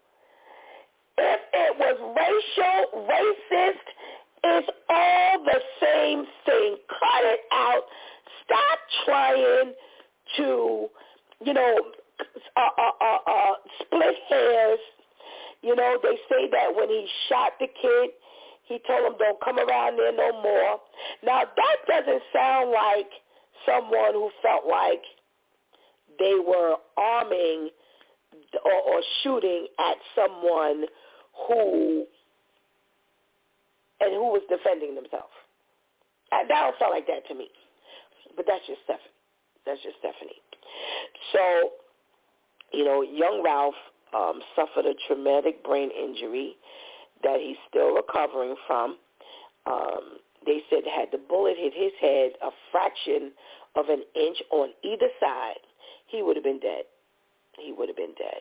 S3: If it was racial, racist, it's all the same thing. Cut it out. Stop trying to, you know, uh, uh, uh, uh, split hairs. You know, they say that when he shot the kid, he told him, don't come around there no more. Now, that doesn't sound like someone who felt like they were arming or, or shooting at someone who and who was defending themselves. That don't sound like that to me. But that's just Stephanie. That's just Stephanie. So, you know, young Ralph um, suffered a traumatic brain injury that he's still recovering from. Um, they said had the bullet hit his head a fraction of an inch on either side, he would have been dead. He would have been dead.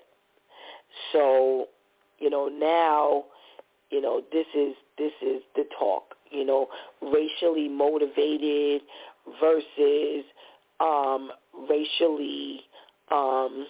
S3: So, you know, now, you know, this is this is the talk, you know, racially motivated versus um, racially um,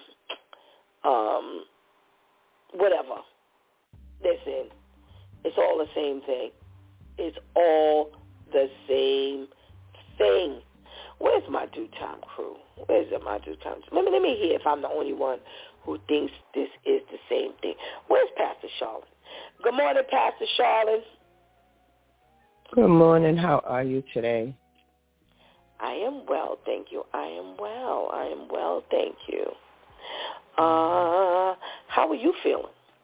S3: um, whatever. Listen, it's all the same thing. It's all the same thing. Where's my due time crew? Where's my due time? Let me, let me hear if I'm the only one who thinks this is the same thing. Where's Pastor Charlotte? Good morning, Pastor Charlotte.
S8: Good morning. How are you today?
S3: I am well, thank you. I am well. I am well, thank you. Uh, how are you feeling?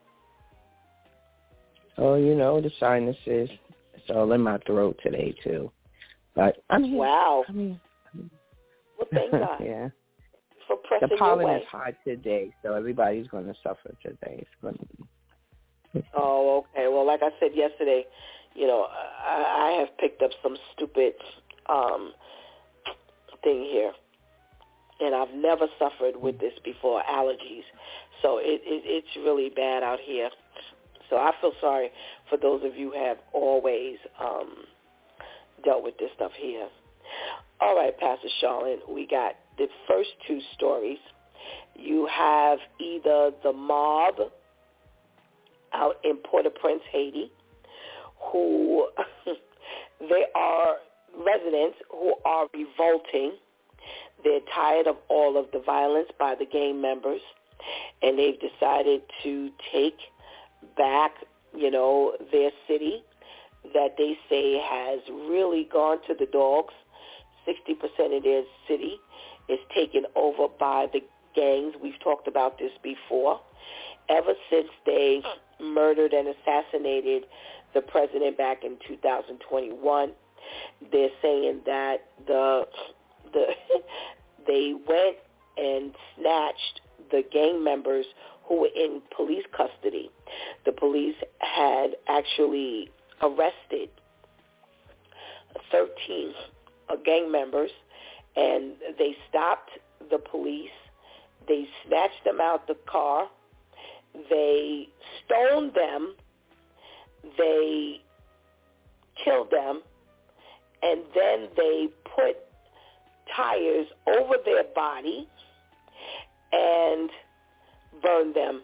S8: Oh, you know, the sinuses. It's all in my throat today, too. But I'm here.
S3: Wow.
S8: I mean,
S3: well, thank God.
S8: Yeah.
S3: For pressing
S8: the pollen
S3: your way.
S8: is hot today, so everybody's going to suffer today. It's going to be.
S3: Oh, okay. Well, like I said yesterday, you know, I, I have picked up some stupid um, thing here. And I've never suffered with this before, allergies. So it, it, it's really bad out here. So I feel sorry for those of you who have always um, dealt with this stuff here. All right, Pastor Charlotte, we got the first two stories. You have either the mob out in Port-au-Prince, Haiti, who they are residents who are revolting. They're tired of all of the violence by the gang members, and they've decided to take back, you know, their city that they say has really gone to the dogs. sixty percent of their city is taken over by the gangs. We've talked about this before. Ever since they murdered and assassinated the president back in two thousand twenty-one, they're saying that the the they went and snatched the gang members who were in police custody. The police had actually arrested thirteen gang members, and they stopped the police. They snatched them out the car. They stoned them. They killed them, and then they put tires over their body and burned them.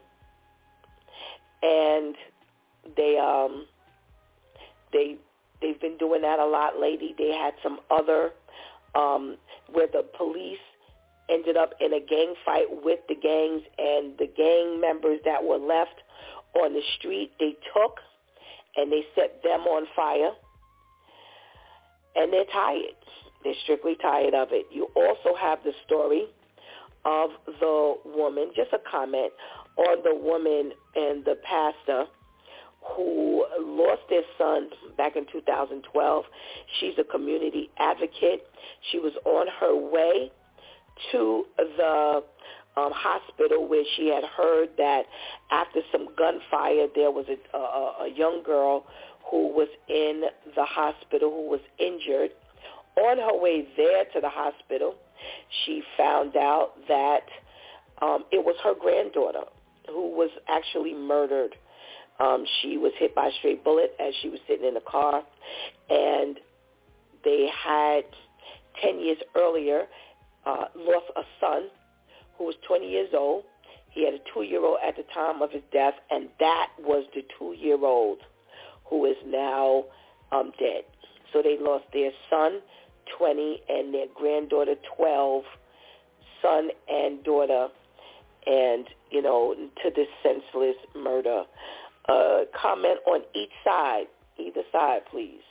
S3: And they um they they've been doing that a lot lately. They had some other um where the police ended up in a gang fight with the gangs, and the gang members that were left on the street, they took and they set them on fire. And they're tired. They're strictly tired of it. You also have the story of the woman, just a comment on the woman and the pastor who lost their son back in two thousand twelve. She's a community advocate. She was on her way to the um, hospital where she had heard that after some gunfire there was a, a, a young girl who was in the hospital who was injured. On her way there to the hospital, she found out that um, it was her granddaughter who was actually murdered. Um, she was hit by a stray bullet as she was sitting in the car, and they had ten years earlier uh, lost a son who was twenty years old. He had a two-year-old at the time of his death, and that was the two-year-old who is now um, dead. So they lost their son, twenty, and their granddaughter, twelve, son and daughter, and, you know, to this senseless murder. Uh, comment on each side, either side, please.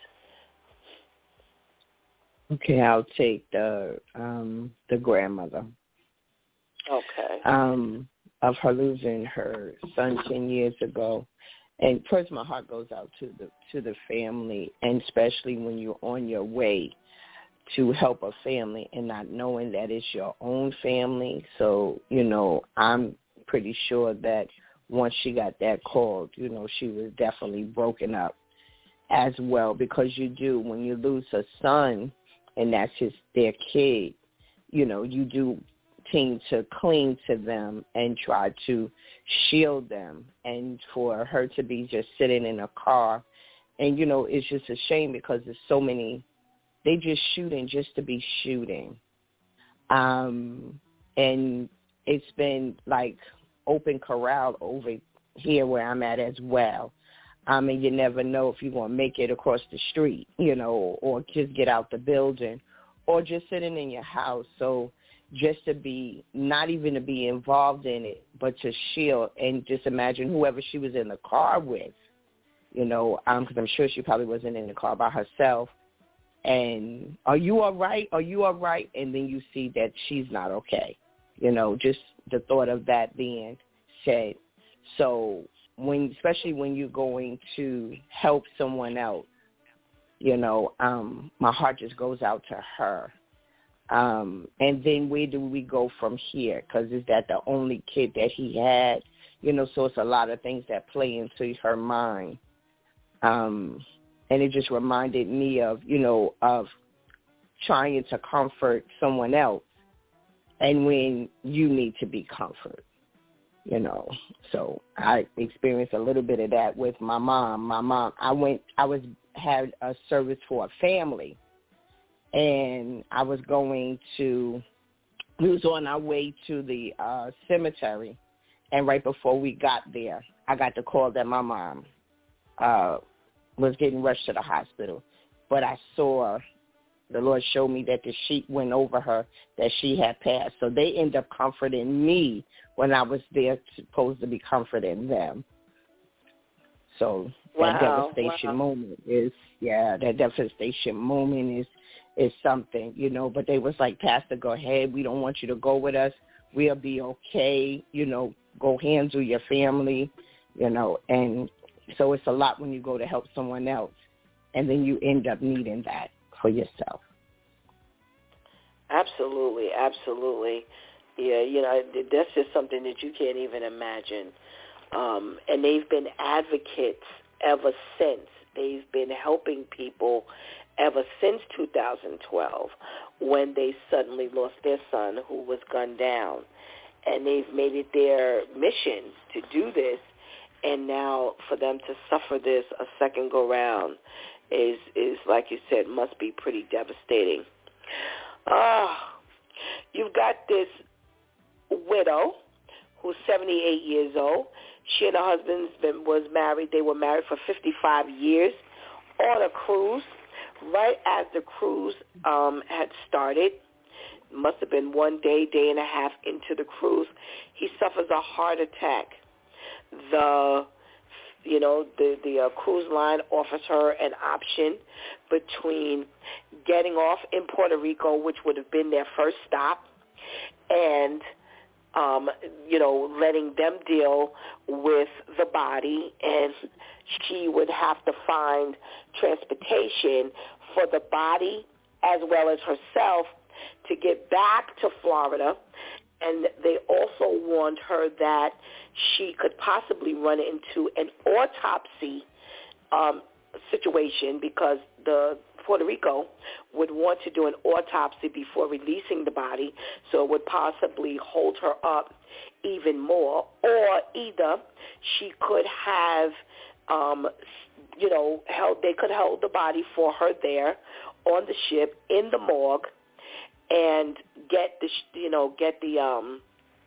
S8: Okay, I'll take the um, the grandmother.
S3: Okay.
S8: Um, of her losing her son ten years ago. And first, my heart goes out to the to the family, and especially when you're on your way to help a family and not knowing that it's your own family. So, you know, I'm pretty sure that once she got that call, you know, she was definitely broken up as well, because you do, when you lose a son and that's just their kid, you know, you do tend to cling to them and try to shield them. And for her to be just sitting in a car, and, you know, it's just a shame because there's so many, they just shooting just to be shooting. Um, and it's been like open corral over here where I'm at as well. I mean, you never know if you're going to make it across the street, you know, or just get out the building, or just sitting in your house. So just to be, not even to be involved in it, but to shield, and just imagine whoever she was in the car with, you know, because um, I'm sure she probably wasn't in the car by herself. And are you all right? Are you all right? And then you see that she's not okay. You know, just the thought of that being said. So when, especially when you're going to help someone else, you know, um, my heart just goes out to her. Um, and then where do we go from here? Because is that the only kid that he had? You know, so it's a lot of things that play into her mind. Um, and it just reminded me of, you know, of trying to comfort someone else and when you need to be comforted, you know. So I experienced a little bit of that with my mom. My mom, I went, I was, had a service for a family, and I was going to, we was on our way to the uh, cemetery, and right before we got there, I got the call that my mom uh, was getting rushed to the hospital. But I saw, the Lord showed me that the sheet went over her, that she had passed. So they ended up comforting me when I was there, supposed to be comforting them. So
S3: wow,
S8: that devastation
S3: wow. moment
S8: is, yeah, that devastation moment is, is something, you know. But they was like, Pastor, go ahead. We don't want you to go with us. We'll be okay. You know, go handle your family, you know. And so it's a lot when you go to help someone else, and then you end up needing that for yourself.
S3: Absolutely, absolutely. Yeah, you know, that's just something that you can't even imagine. Um, and they've been advocates ever since. They've been helping people ever since two thousand twelve when they suddenly lost their son who was gunned down. And they've made it their mission to do this. And now for them to suffer this a second go-round is, is, like you said, must be pretty devastating. Uh, you've got this widow who's seventy-eight years old. She and her husband been, was married. They were married for fifty-five years on a cruise. Right as the cruise um, had started, must have been one day, day and a half into the cruise, he suffers a heart attack. The, you know, the, the uh, cruise line offers her an option between getting off in Puerto Rico, which would have been their first stop, and, um, you know, letting them deal with the body, and she would have to find transportation for the body as well as herself to get back to Florida. And they also warned her that she could possibly run into an autopsy um, situation because the Puerto Rico would want to do an autopsy before releasing the body, so it would possibly hold her up even more. Or either she could have, um, you know, held, they could hold the body for her there on the ship in the morgue, and get the, you know, get the, um,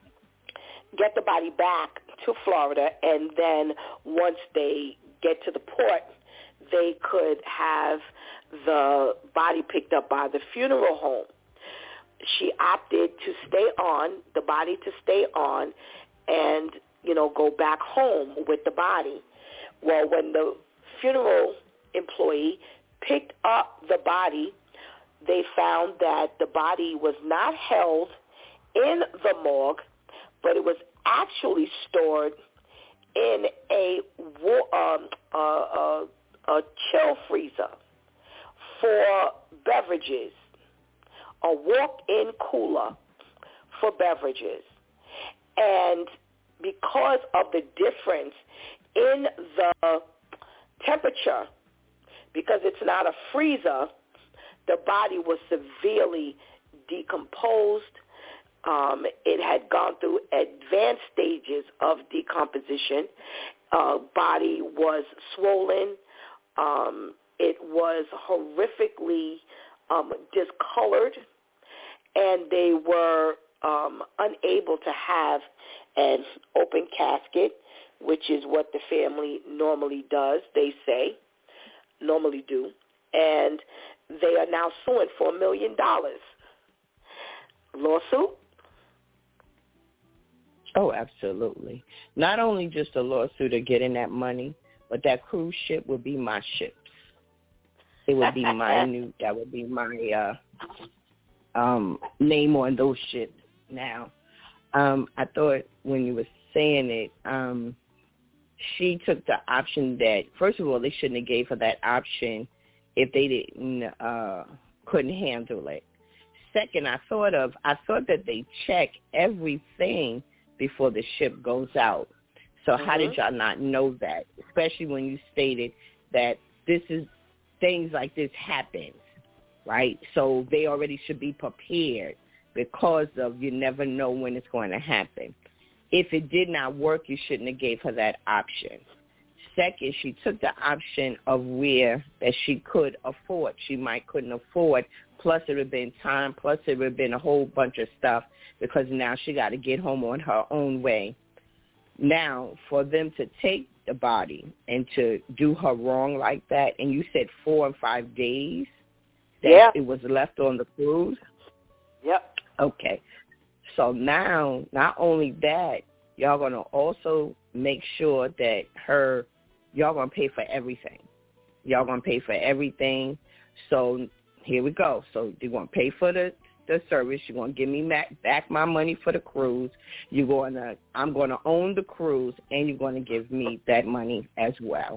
S3: get the body back to Florida, and then once they get to the port, they could have the body picked up by the funeral home. She opted to stay on, the body to stay on, and, you know, go back home with the body. Well, when the funeral employee picked up the body, they found that the body was not held in the morgue, but it was actually stored in a, um, a, a, a chill freezer for beverages, a walk-in cooler for beverages. And because of the difference in the temperature, because it's not a freezer, the body was severely decomposed. Um, it had gone through advanced stages of decomposition. Uh, body was swollen. Um, it was horrifically um, discolored, and they were um, unable to have an open casket which is what the family normally does, they say, normally do. And they are now suing for a million dollars. Lawsuit?
S8: Oh, absolutely. Not only just a lawsuit of getting that money, but that cruise ship would be my ships. It would be minute. That would be my uh, um, name on those ships. Now, um, I thought when you were saying it, um, she took the option that, first of all, they shouldn't have gave her that option if they didn't uh, couldn't handle it. Second, I thought of I thought that they check everything before the ship goes out. So mm-hmm. How did y'all not know that? Especially when you stated that this is things like this happens, right? So they already should be prepared because of you never know when it's going to happen. If it did not work, you shouldn't have gave her that option. Second, she took the option of where that she could afford. She might couldn't afford, plus it would have been time, plus it would have been a whole bunch of stuff because now she got to get home on her own way. Now, for them to take the body and to do her wrong like that, and you said four or five days that
S3: yeah.
S8: it was left on the cruise?
S3: Yep.
S8: Okay. So now, not only that, y'all going to also make sure that her, y'all going to pay for everything. Y'all going to pay for everything. So here we go. So you're going to pay for the, the service. You're going to give me back, back my money for the cruise. You're going to, I'm going to own the cruise, and you're going to give me that money as well.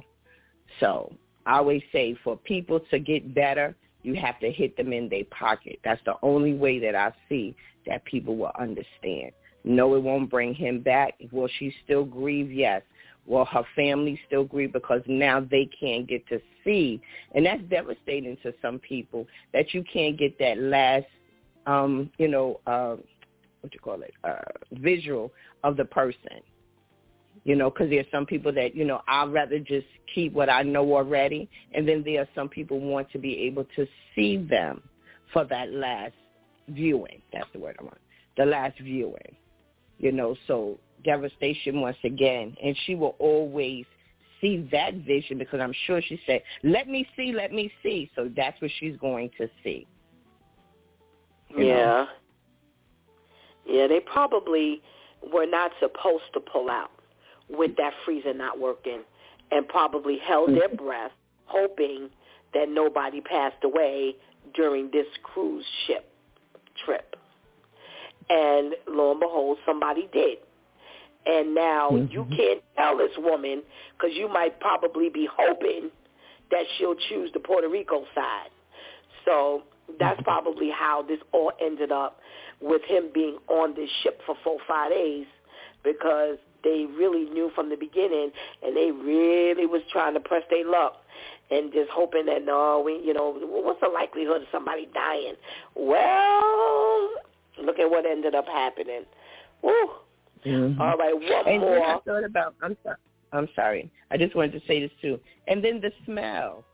S8: So I always say for people to get better, you have to hit them in their pocket. That's the only way that I see that people will understand. No, it won't bring him back. Will she still grieve? Yes. Will her family still grieve because now they can't get to see? And that's devastating to some people that you can't get that last, um, you know, uh, what you call it, uh, visual of the person. You know, because there's some people that, you know, I'd rather just keep what I know already. And then there are some people who want to be able to see them for that last viewing. That's the word I want. The last viewing. You know, so devastation once again. And she will always see that vision because I'm sure she said, let me see, let me see. So that's what she's going to see. You
S3: yeah.
S8: know?
S3: Yeah, they probably were not supposed to pull out with that freezer not working and probably held their breath hoping that nobody passed away during this cruise ship trip. And lo and behold, somebody did. And now mm-hmm. you can't tell this woman because you might probably be hoping that she'll choose the Puerto Rico side. So that's probably how this all ended up with him being on this ship for four, five days because they really knew from the beginning and they really was trying to press their luck and just hoping that, no, we, you know, what's the likelihood of somebody dying? Well, look at what ended up happening. Woo. Mm-hmm. All right, one
S8: and
S3: more.
S8: And I thought about, I'm sorry, I'm sorry. I just wanted to say this too. And then the smell,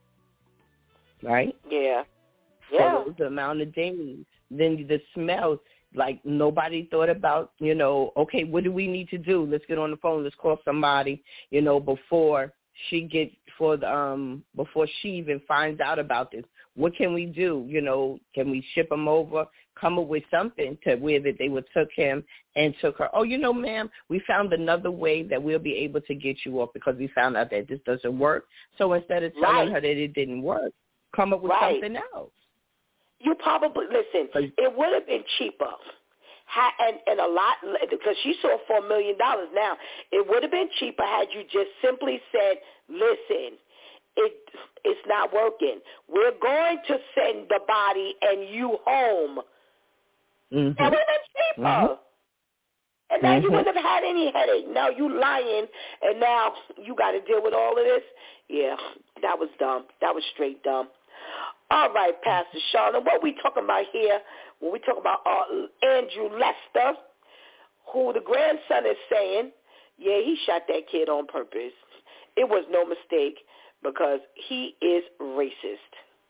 S8: right?
S3: Yeah. Yeah.
S8: So the amount of days. Then the smell, like nobody thought about, you know, okay, what do we need to do? Let's get on the phone. Let's call somebody, you know, before she gets, for the, um, before she even finds out about this. What can we do? You know, can we ship him over? Come up with something to where that they would took him and took her. Oh, you know, ma'am, we found another way that we'll be able to get you off because we found out that this doesn't work. So instead of telling
S3: right.
S8: her that it didn't work, come up with
S3: right.
S8: something else.
S3: You probably, listen, it would have been cheaper. Ha, and, and a lot, because she saw four million dollars now, it would have been cheaper had you just simply said, listen, it it's not working. We're going to send the body and you home.
S8: Mm-hmm.
S3: That would have been cheaper. Mm-hmm. And now mm-hmm. you wouldn't have had any headache. Now you lying, and now you got to deal with all of this. Yeah, that was dumb. That was straight dumb. All right, Pastor Shauna, what we talking about here, when we talk about uh, Andrew Lester, who the grandson is saying, yeah, he shot that kid on purpose. It was no mistake because he is racist.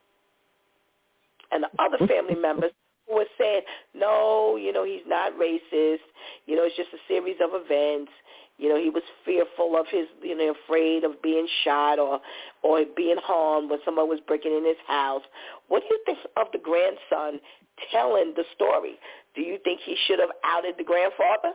S3: And the other family members who were saying, no, you know, he's not racist. You know, it's just a series of events. You know, he was fearful of his, you know, afraid of being shot or or being harmed when someone was breaking in his house. What do you think of the grandson telling the story? Do you think he should have outed the grandfather?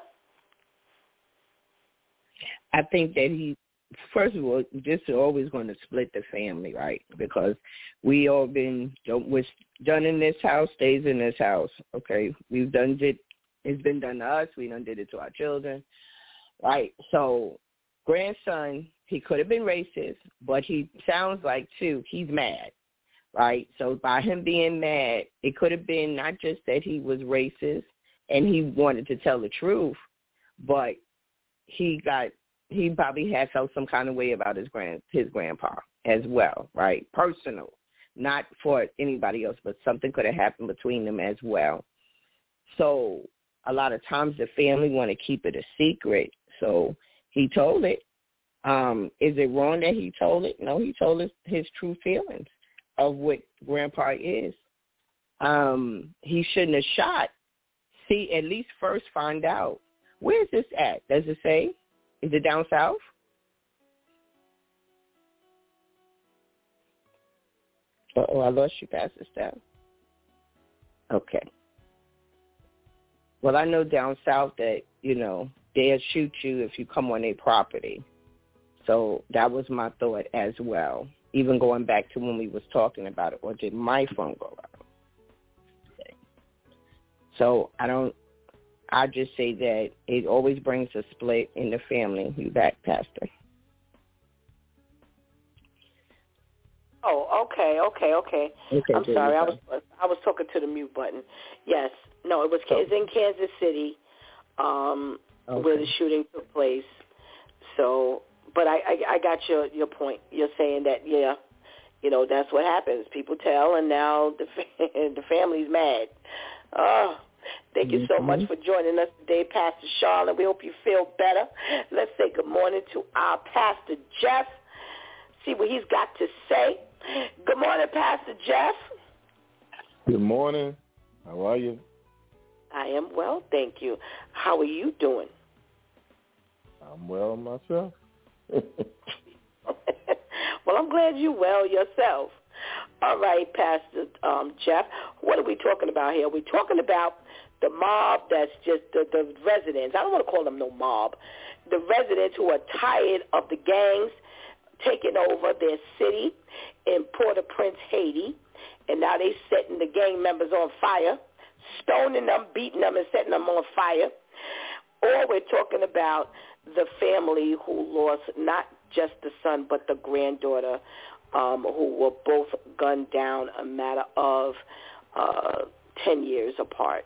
S8: I think that he, first of all, this is always going to split the family, right? Because we all been, what's done in this house stays in this house, okay? We've done it, it's been done to us. We done did it to our children. Right, so grandson, he could have been racist, but he sounds like, too, he's mad, right? So by him being mad, it could have been not just that he was racist and he wanted to tell the truth, but he got, he probably had felt some kind of way about his grand, his grandpa as well, right? Personal, not for anybody else, but something could have happened between them as well. So a lot of times the family want to keep it a secret. So he told it. Um, is it wrong that he told it? No, he told us his true feelings of what grandpa is. Um, he shouldn't have shot. See, at least first find out. Where is this at? Does it say? Is it down south? Uh-oh, I lost you, Pastor Steph. Okay. Well, I know down south that, you know, they'll shoot you if you come on their property. So that was my thought as well, even going back to when we was talking about it, or did my phone go out? Okay. So I don't, I just say that it always brings a split in the family. You back, Pastor.
S3: Oh, okay, okay, okay.
S8: okay
S3: I'm sorry, I was I was talking to the mute button. Yes, no, it was oh. It's in Kansas City, um, okay. where the shooting took place. So, but I, I, I got your, your point. You're saying that, yeah, you know, that's what happens. People tell, and now the the family's mad. Oh, thank you so mm-hmm. much for joining us today, Pastor Charlotte. We hope you feel better. Let's say good morning to our Pastor Jeff. See what he's got to say. Good morning, Pastor Jeff.
S9: Good morning. How are you?
S3: I am well, thank you. How are you doing?
S9: I'm well myself.
S3: Well, I'm glad you're well yourself. All right, Pastor um, Jeff, what are we talking about here? We're talking about the mob that's just the, the residents. I don't want to call them no mob. The residents who are tired of the gangs taking over their city in Port-au-Prince, Haiti, and now they setting the gang members on fire, stoning them, beating them, and setting them on fire. Or we're talking about the family who lost not just the son but the granddaughter, um, who were both gunned down a matter of uh, ten years apart.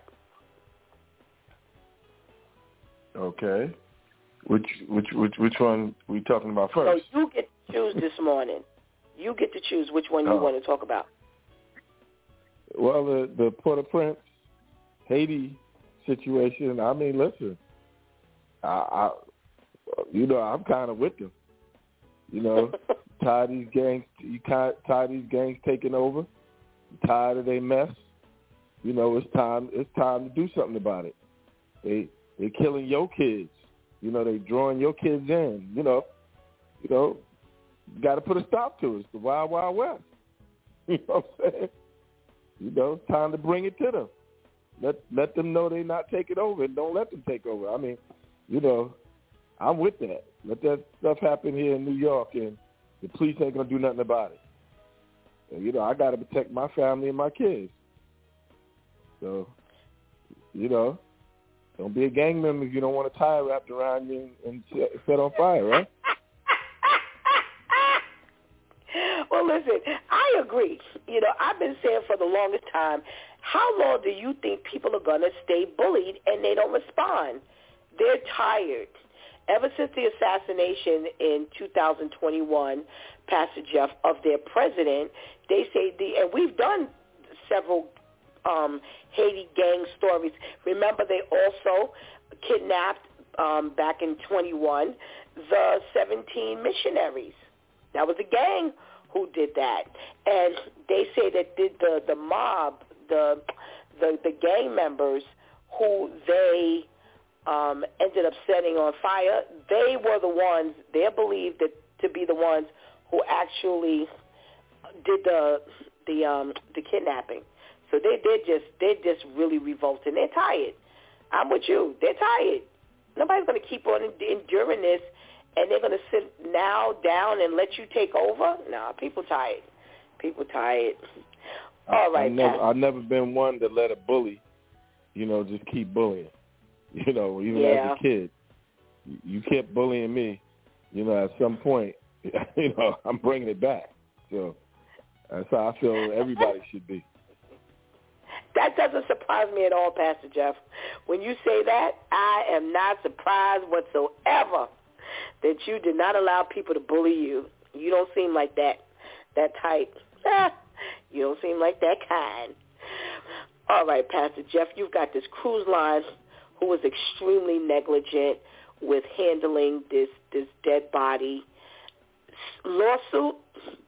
S9: Okay. Which which which which one are we talking about first?
S3: So you get to choose this morning. You get to choose which one you oh. want to talk about.
S9: Well, the, the Port-au-Prince, Haiti situation, I mean, listen, I, I you know, I'm kind of with them. You know, tired of these gangs, you tired of these gangs taking over, tired of their mess. You know, it's time, it's time to do something about it. They, they're killing your kids. You know, they drawing your kids in. You know, you know, got to put a stop to it. It's the Wild Wild West. You know what I'm saying? You know, it's time to bring it to them. Let let them know they're not taking over, and don't let them take over. I mean, you know, I'm with that. Let that stuff happen here in New York, and the police ain't gonna do nothing about it. And, you know, I got to protect my family and my kids. So, you know. Don't be a gang member if you don't want a tire wrapped around you and set on fire, right?
S3: Well, listen, I agree. You know, I've been saying for the longest time, how long do you think people are going to stay bullied and they don't respond? They're tired. Ever since the assassination in two thousand twenty-one, Pastor Jeff, of their president, they say, the, and we've done several Um, Haiti gang stories. Remember, they also kidnapped um, back in twenty-one the seventeen missionaries. That was a gang who did that, and they say that the the, the mob, the, the the gang members, who they um, ended up setting on fire. They were the ones, they're believed that, to be the ones who actually did the the um, the kidnapping. So they they're just they're just really revolting. They're tired. I'm with you. They're tired. Nobody's going to keep on enduring this, and they're going to sit now down and let you take over. No, people tired. People tired. All right.
S9: I never, I've never been one to let a bully, you know, just keep bullying. You know, even
S3: yeah.
S9: as a kid, you kept bullying me. You know, at some point, you know, I'm bringing it back. So that's how I feel everybody should be.
S3: That doesn't surprise me at all, Pastor Jeff. When you say that, I am not surprised whatsoever that you did not allow people to bully you. You don't seem like that, that type. You don't seem like that kind. All right, Pastor Jeff, you've got this cruise line who was extremely negligent with handling this, this dead body. Lawsuit?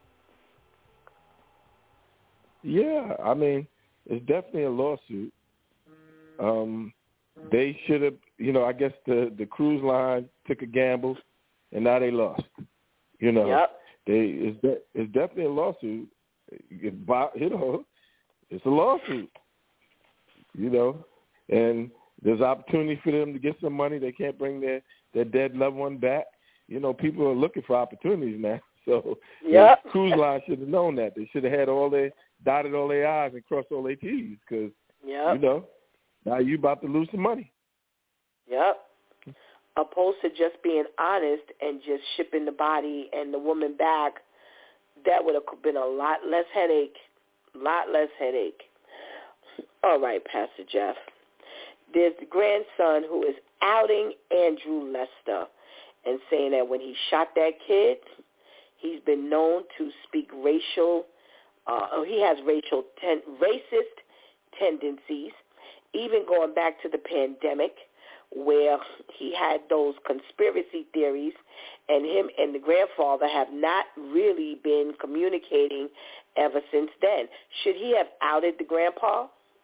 S9: Yeah, I mean, it's definitely a lawsuit. Um, they should have, you know, I guess the, the cruise line took a gamble, and now they lost. You know,
S3: yep.
S9: they it's, de- it's definitely a lawsuit. It, you know, it's a lawsuit. You know, and there's opportunity for them to get some money. They can't bring their, their dead loved one back. You know, people are looking for opportunities now. So
S3: yep.
S9: the cruise line should have known that. They should have had all their, dotted all their I's and crossed all their T's because,
S3: yep.
S9: you know, now you about to lose some money.
S3: Yep. Opposed to just being honest and just shipping the body and the woman back, that would have been a lot less headache, a lot less headache. All right, Pastor Jeff. There's the grandson who is outing Andrew Lester and saying that when he shot that kid, he's been known to speak racial, uh, oh, he has racial ten, racist tendencies, even going back to the pandemic where he had those conspiracy theories, and him and the grandfather have not really been communicating ever since then. Should he have outed the grandpa?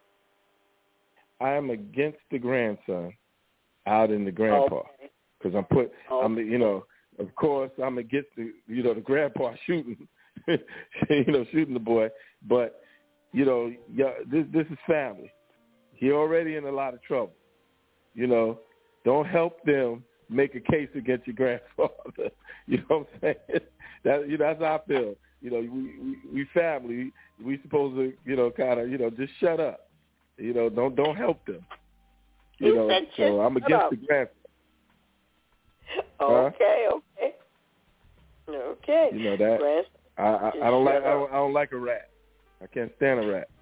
S9: I am against the grandson outing the grandpa because I'm put,
S3: okay.
S9: I'm, you know, of course I'm against the, you know, the grandpa shooting, you know, shooting the boy, but you know, yeah, this this is family. He already in a lot of trouble. You know, don't help them make a case against your grandfather. You know what I'm saying? That, you know, that's how I feel. You know, we we, we family. We supposed to, you know, kind of, you know, just shut up. You know, don't don't help them. You
S3: he
S9: know,
S3: said,
S9: so I'm against
S3: up.
S9: the grandfather.
S3: Okay, huh? okay, okay.
S9: You know that.
S3: Grand-
S9: I, I, I don't like I don't,
S3: up.
S9: I don't like a rat. I can't stand a rat.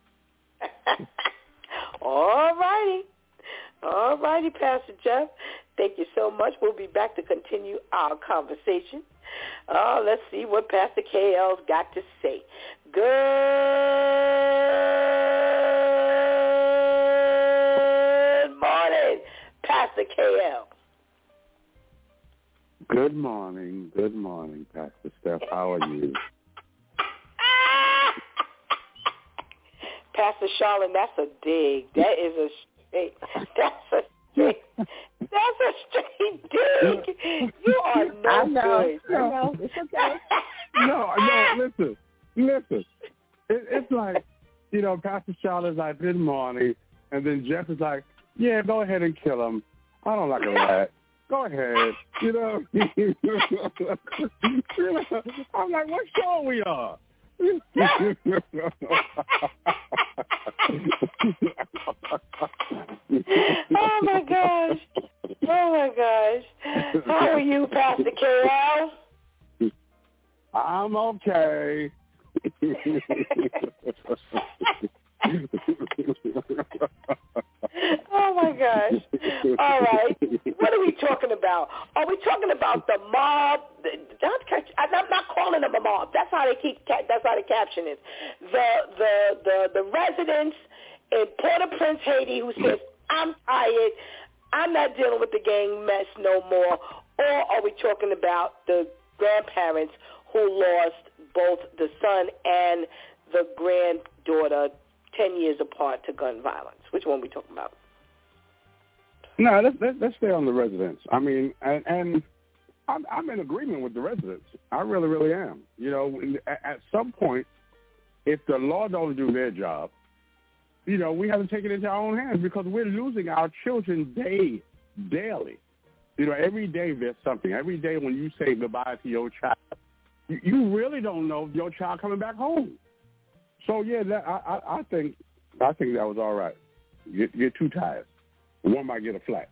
S3: All righty. All righty, Pastor Jeff. Thank you so much. We'll be back to continue our conversation. Uh, let's see what Pastor K L's got to say. Good morning, Pastor K L.
S10: Good morning. Good morning, Pastor Steph. How are you?
S3: Pastor Charlene, that's a dig. That is a straight. That's a straight. That's a straight dig. You are no
S10: I know.
S3: good.
S10: No, it's okay. no, no. Listen, listen. It, it's like, you know, Pastor Charlotte's like, good morning, and then Jeff is like, yeah, go ahead and kill him. I don't like a rat. Go ahead. You know. you know, I'm like, what show we are?
S3: Oh my gosh. Oh my gosh. How are you, Pastor K L?
S10: I'm okay.
S3: Oh my gosh. All right. What are we talking about? Are we talking about the mob? I'm not calling them a mob. That's how they keep. That's how the caption is. The the the the residents in Port-au-Prince, Haiti, who says, "I'm tired. I'm not dealing with the gang mess no more." Or are we talking about the grandparents who lost both the son and the granddaughter ten years apart to gun violence? Which one are we talking about?
S10: No, let's, let's let's stay on the residents. I mean, and, and I'm, I'm in agreement with the residents. I really, really am. You know, at, at some point, if the law don't do their job, you know, we have to take it into our own hands because we're losing our children day, daily. You know, every day there's something. Every day when you say goodbye to your child, you, you really don't know if your child coming back home. So yeah, that, I, I, I think I think that was all right. You're, you're too tired. One might get a flat.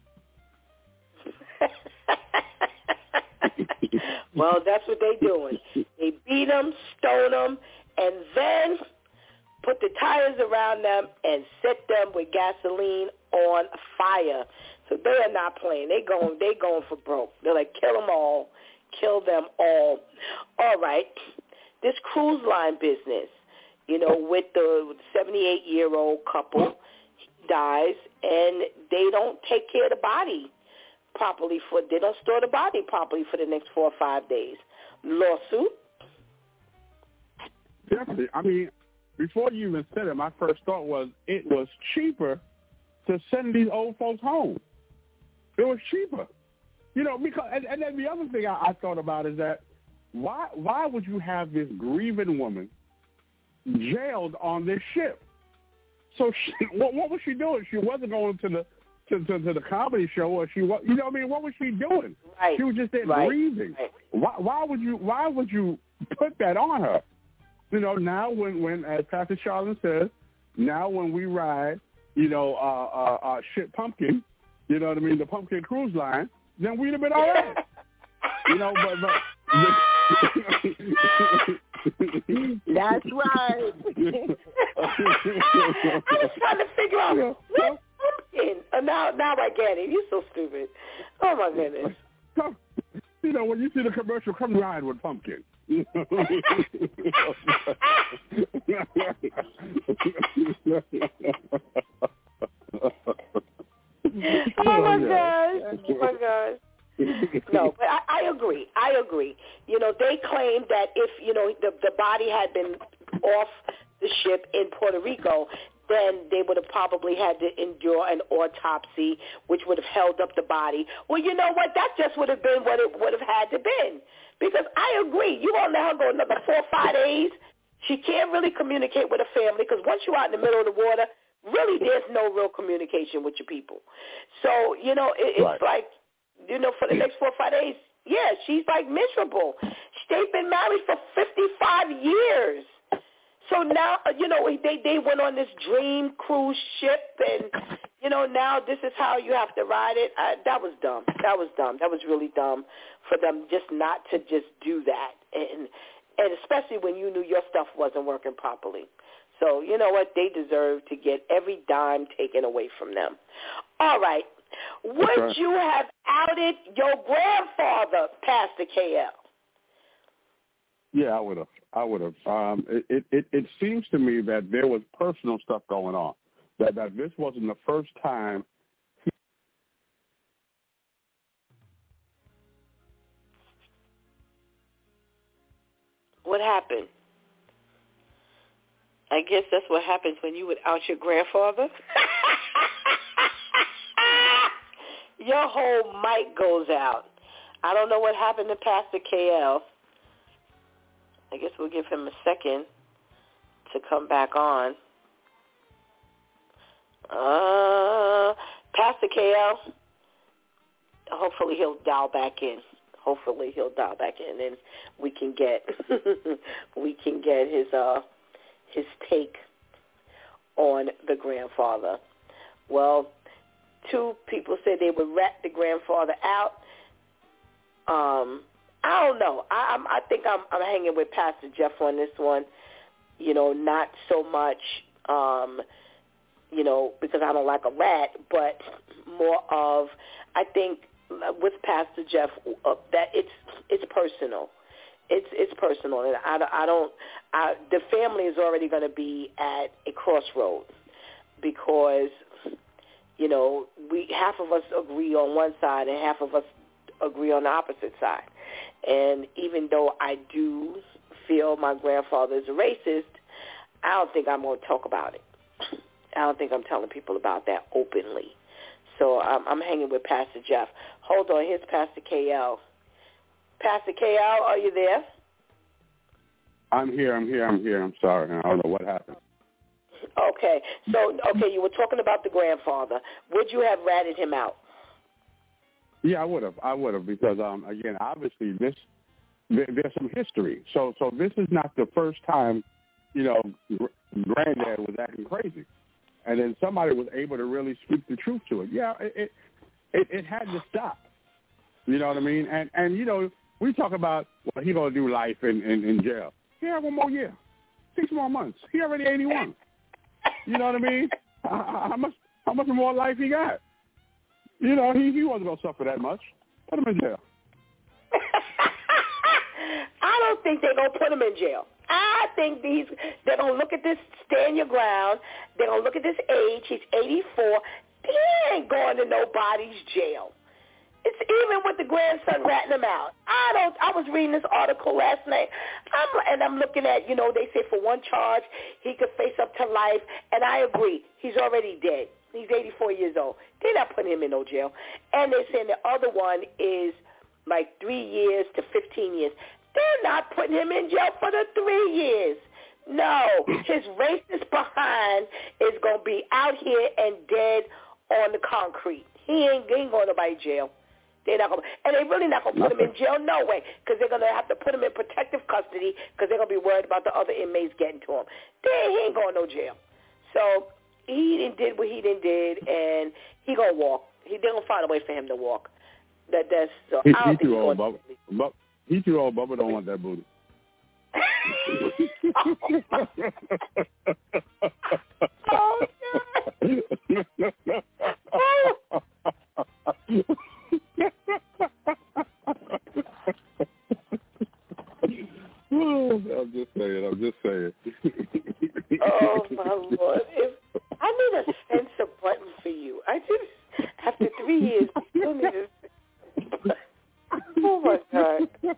S3: Well, that's what they doing. They beat them, stone them, and then put the tires around them and set them with gasoline on fire. So they are not playing. They going, they going for broke. They're like, kill them all, kill them all. All right, this cruise line business, you know, with the seventy-eight-year-old couple, he dies, and they don't take care of the body properly for, they don't store the body properly for the next four or five days. Lawsuit?
S10: Definitely. I mean, before you even said it, my first thought was it was cheaper to send these old folks home. It was cheaper. You know, because, and, and then the other thing I, I thought about is that why why would you have this grieving woman jailed on this ship? So she, what, what was she doing? She wasn't going to the to, to, to the comedy show, or she was, you know what I mean? What was she doing?
S3: Right.
S10: She was just there
S3: right.
S10: grieving.
S3: Right.
S10: Why, why would you Why would you put that on her? You know, now when, when as Pastor Charlton says, now when we ride, you know, uh, uh, uh, ship pumpkin, you know what I mean, the Pumpkin Cruise Line, then we'd have been all right. You know, but, but
S8: that's right.
S3: I was trying to figure out what pumpkin. Uh, now, now I get it. You're so stupid. Oh my goodness.
S10: You know, when you see the commercial, come ride with pumpkin.
S3: Oh my gosh! Oh my gosh! No, but I, I agree. I agree. You know, they claim that if you know the the body had been off the ship in Puerto Rico, then they would have probably had to endure an autopsy, which would have held up the body. Well, you know what? That just would have been what it would have had to been. Because I agree, you won't let her go another four or five days. She can't really communicate with her family because once you're out in the middle of the water, really there's no real communication with your people. So, you know, it, it's right. like, you know, for the next four or five days, yeah, she's like miserable. They've been married for fifty-five years. So now, you know, they, they went on this dream cruise ship and, you know, now this is how you have to ride it. I, that was dumb. That was dumb. That was really dumb for them just not to just do that. And and especially when you knew your stuff wasn't working properly. So, you know what? They deserve to get every dime taken away from them. All right. Would okay. you have outed your grandfather, Pastor K L?
S10: Yeah, I would have. I would have. Um, it, it, it seems to me that there was personal stuff going on, that, that this wasn't the first time. He...
S3: What happened? I guess that's what happens when you would out your grandfather. Your whole mic goes out. I don't know what happened to Pastor K L. I guess we'll give him a second to come back on. Uh, Pastor K L, hopefully he'll dial back in. Hopefully he'll dial back in, and we can get we can get his uh his take on the grandfather. Well, two people said they would rat the grandfather out. Um. I don't know. I, I'm, I think I'm, I'm hanging with Pastor Jeff on this one. You know, not so much, um, you know, because I don't like a rat, but more of, I think with Pastor Jeff uh, that it's it's personal. It's it's personal, and I, I don't. I, the family is already going to be at a crossroad because, you know, we half of us agree on one side and half of us agree on the opposite side. And even though I do feel my grandfather is a racist, I don't think I'm going to talk about it. I don't think I'm telling people about that openly. So I'm, I'm hanging with Pastor Jeff. Hold on, here's Pastor K L. Pastor K L, are you there?
S10: I'm here, I'm here, I'm here. I'm sorry. I don't know what happened.
S3: Okay. So, okay, you were talking about the grandfather. Would you have ratted him out?
S10: Yeah, I would have. I would have because, um, again, obviously this there, there's some history. So, so this is not the first time, you know, Granddad was acting crazy, and then somebody was able to really speak the truth to it. Yeah, it it, it had to stop. You know what I mean? And and you know, we talk about well, he gonna do life in, in, in jail. He had one more year, six more months. He already eighty-one. You know what I mean? How, how much how much more life he got? You know, he, he wasn't going to suffer that much. Put him in jail.
S3: I don't think they're going to put him in jail. I think these they're going to look at this, stand your ground. They're going to look at this age. He's eighty-four. He ain't going to nobody's jail. It's even with the grandson ratting him out. I don't. I was reading this article last night, I'm, and I'm looking at, you know, they say for one charge he could face up to life, and I agree. He's already dead. He's eighty-four years old. They're not putting him in no jail. And they're saying the other one is like three years to fifteen years. They're not putting him in jail for the three years. No, his racist behind is going to be out here and dead on the concrete. He ain't, he ain't going to nobody jail. They're not going to, and they're really not going to put him in jail, no way, because they're going to have to put him in protective custody because they're going to be worried about the other inmates getting to him. They, he ain't going no jail. So he didn't did what he didn't did, and he gonna walk. He they gonna find a way for him to walk. That that's so.
S10: He,
S3: I don't
S10: he
S3: think
S10: too
S3: he's
S10: old,
S3: going
S10: Bubba. Bu- he too old. Bubba don't want that booty.
S3: Oh
S10: I'm just saying. I'm just saying.
S3: Oh my Lord! If I need a censor button for you, I just after three years, I still need a. Oh my God!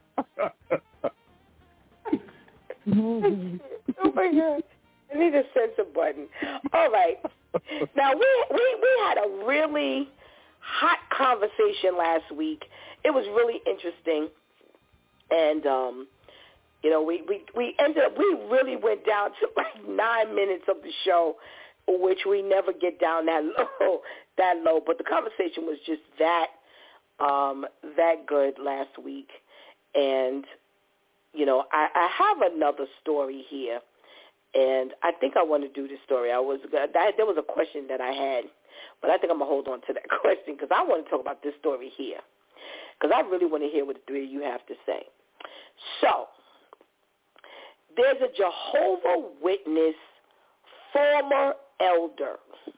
S3: Oh my God! I need a censor button. All right. Now we we we had a really hot conversation last week. It was really interesting, and um. You know, we, we, we ended up, we really went down to like nine minutes of the show, which we never get down that low, that low. But the conversation was just that, um, that good last week. And, you know, I, I have another story here, and I think I want to do this story. I was, I, there was a question that I had, but I think I'm going to hold on to that question because I want to talk about this story here because I really want to hear what the three of you have to say. So, there's a Jehovah's Witness former elder,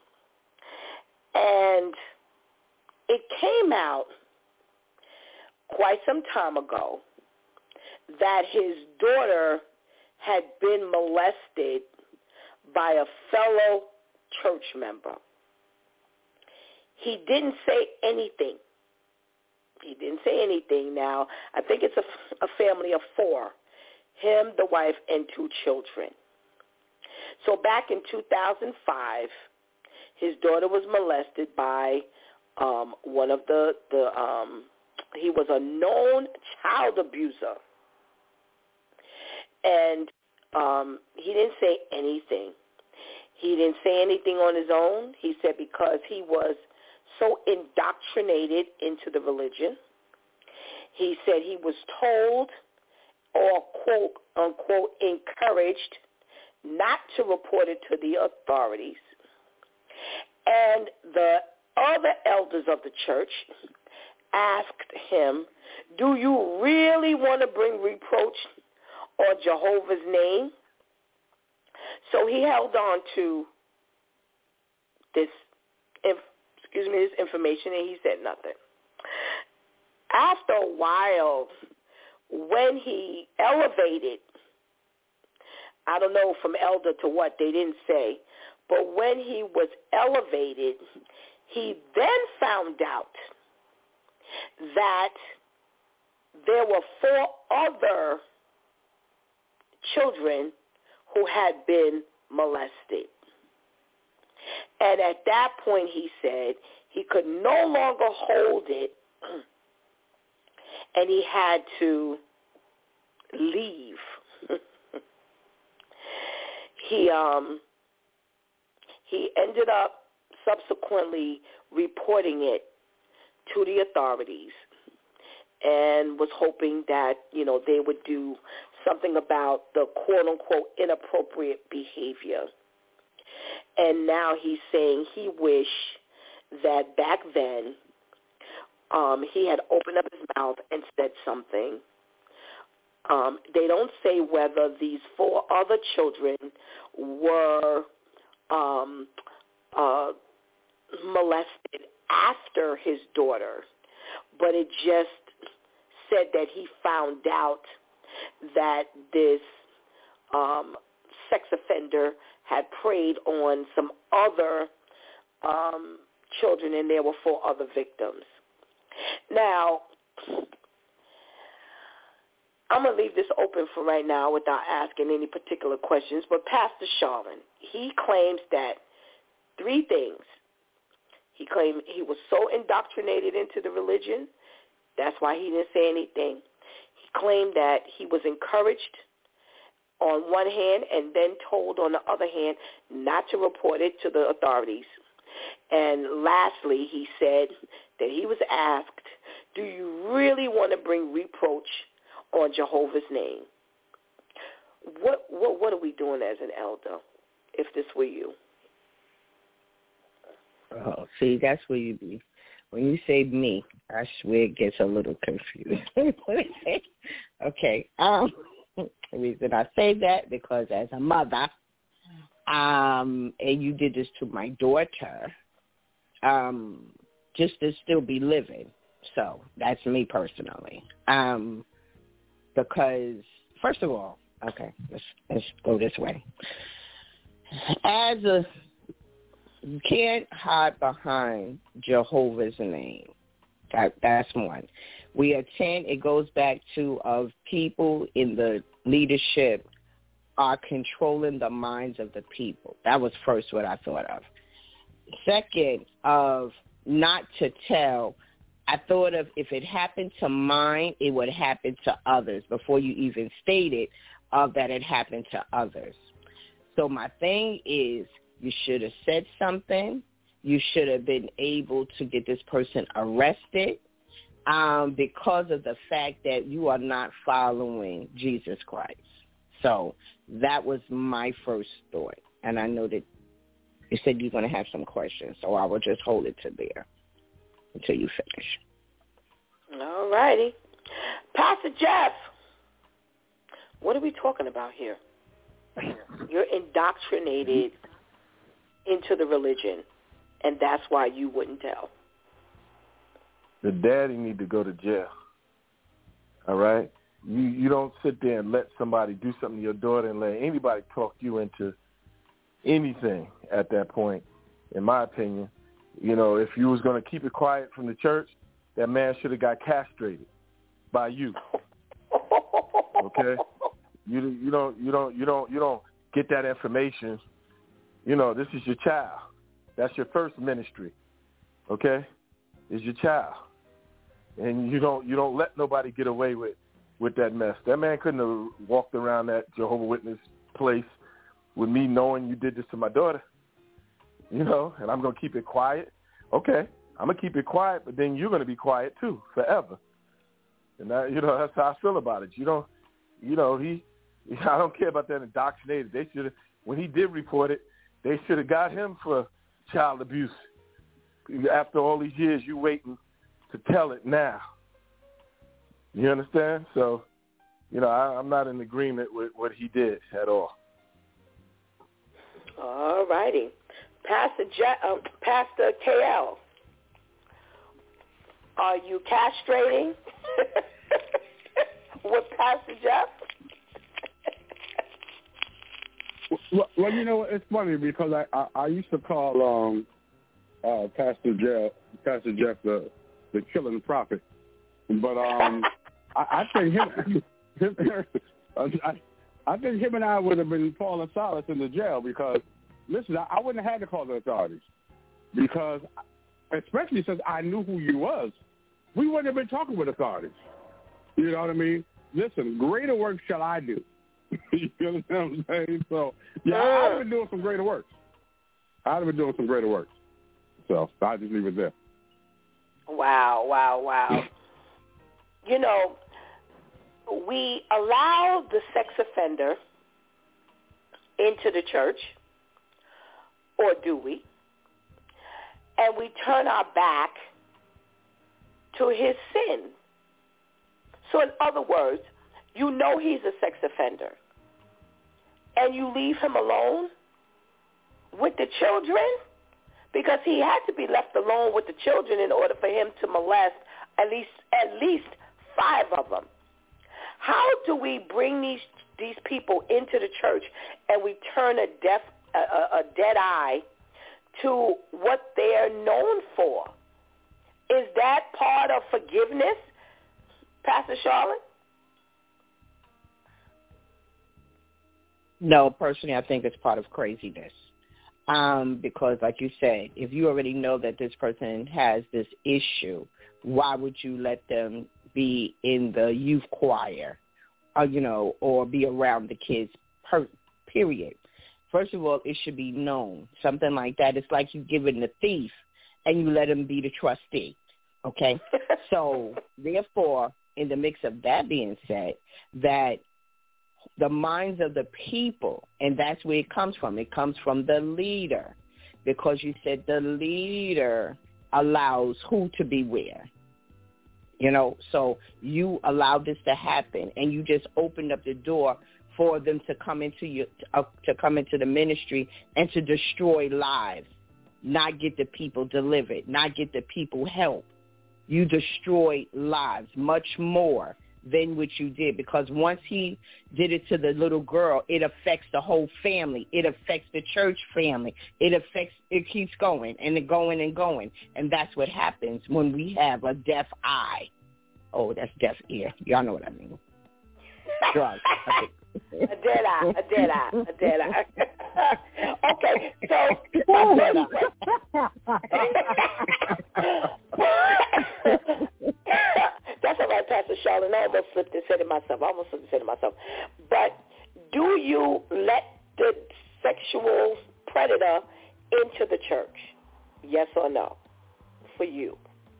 S3: and it came out quite some time ago that his daughter had been molested by a fellow church member. He didn't say anything. He didn't say anything. Now, I think it's a, a family of four. Him, the wife, and two children. So back in two thousand five, his daughter was molested by um, one of the, the um, he was a known child abuser. And um, he didn't say anything. He didn't say anything on his own. He said because he was so indoctrinated into the religion. He said he was told or quote unquote encouraged not to report it to the authorities. And the other elders of the church asked him, do you really want to bring reproach on Jehovah's name? So he held on to this, excuse me, this information, and he said nothing. After a while, when he elevated, I don't know from elder to what, they didn't say, but when he was elevated, he then found out that there were four other children who had been molested. And at that point, he said, he could no longer hold it, and he had to leave. he um he ended up subsequently reporting it to the authorities and was hoping that, you know, they would do something about the quote-unquote inappropriate behavior. And now he's saying he wished that back then um, he had opened up his mouth and said something. Um, they don't say whether these four other children were um, uh, molested after his daughter, but it just said that he found out that this um, sex offender had preyed on some other um, children, and there were four other victims. Now, I'm going to leave this open for right now without asking any particular questions, but Pastor Sharon, he claims that three things. He claimed he was so indoctrinated into the religion, that's why he didn't say anything. He claimed that he was encouraged on one hand and then told on the other hand not to report it to the authorities. And lastly, he said that he was asked, do you really want to bring reproach on Jehovah's name? What what what are we doing as an elder if this were you?
S8: Oh, see, that's where you be. When you say me, I swear it gets a little confused. Okay. Um, the reason I say that, because as a mother, um, and you did this to my daughter, um, just to still be living. So that's me personally. Um, because, first of all, okay, let's, let's go this way. As a You can't hide behind Jehovah's name. That, that's one. We attend, it goes back to of people in the leadership are controlling the minds of the people. That was first what I thought of. Second, of not to tell, I thought of if it happened to mine, it would happen to others before you even stated of that it happened to others. So my thing is, you should have said something. You should have been able to get this person arrested um, because of the fact that you are not following Jesus Christ. So that was my first thought. And I know that you said you're going to have some questions, so I will just hold it to there until you finish.
S3: All righty. Pastor Jeff, what are we talking about here? You're indoctrinated into the religion, and that's why you wouldn't tell.
S9: The daddy need to go to jail. All right? You you don't sit there and let somebody do something to your daughter and let anybody talk you into anything at that point, in my opinion. You know, if you was going to keep it quiet from the church, that man should have got castrated by you. Okay? You you don't you don't you don't you don't get that information. You know, this is your child. That's your first ministry, okay? Is your child, and you don't you don't let nobody get away with, with that mess. That man couldn't have walked around that Jehovah's Witness place with me knowing you did this to my daughter, you know. And I'm gonna keep it quiet. Okay, I'm gonna keep it quiet, but then you're gonna be quiet too forever. And that, you know, that's how I feel about it. You don't, you know, he. I don't care about that indoctrinated. They should have, when he did report it, they should have got him for child abuse. After all these years, you waiting to tell it now. You understand? So, you know, I, I'm not in agreement with what he did at all.
S3: All righty. Pastor, Je- uh, Pastor K L, are you castrating with Pastor Jeff?
S10: Well, well, you know, it's funny because I, I, I used to call um, uh, Pastor Jeff, Pastor Jeff the, the killing prophet, but um, I, I think him, him I, I think him and I would have been Paul and Silas in the jail because, listen, I, I wouldn't have had to call the authorities because especially since I knew who you was, we wouldn't have been talking with authorities. You know what I mean? Listen, greater work shall I do. You know what I'm saying? So, yeah, I'd have been doing some greater work. I'd have been doing some greater work. So I'll just leave it there.
S3: Wow, wow, wow. You know, we allow the sex offender into the church, or do we? And we turn our back to his sin. So in other words, you know he's a sex offender, and you leave him alone with the children, because he had to be left alone with the children in order for him to molest at least at least five of them. How do we bring these these people into the church and we turn a deaf a, a dead eye to what they are known for? Is that part of forgiveness, Pastor Charlotte?
S8: No, personally, I think it's part of craziness. Um, because, like you said, if you already know that this person has this issue, why would you let them be in the youth choir, or, you know, or be around the kids, per, period? First of all, it should be known. Something like that. It's like you giving the thief and you let him be the trustee, okay? So, therefore, in the mix of that being said, that the minds of the people, and that's where it comes from. It comes from the leader, because you said the leader allows who to be where. You know, so you allowed this to happen, and you just opened up the door for them to come into your uh, to come into the ministry and to destroy lives, not get the people delivered, not get the people help. You destroyed lives much more than what you did, because once he did it to the little girl, it affects the whole family. It affects the church family. It affects, it keeps going and it going and going. And that's what happens when we have a deaf eye. Oh, that's deaf ear. Y'all know what I mean. Drugs.
S3: A dead eye, a dead eye, a dead eye. Okay, so that's all right, Pastor Charlotte. I almost slipped and said it myself. I almost slipped and said it myself. But do you let the sexual predator into the church? Yes or no? For you.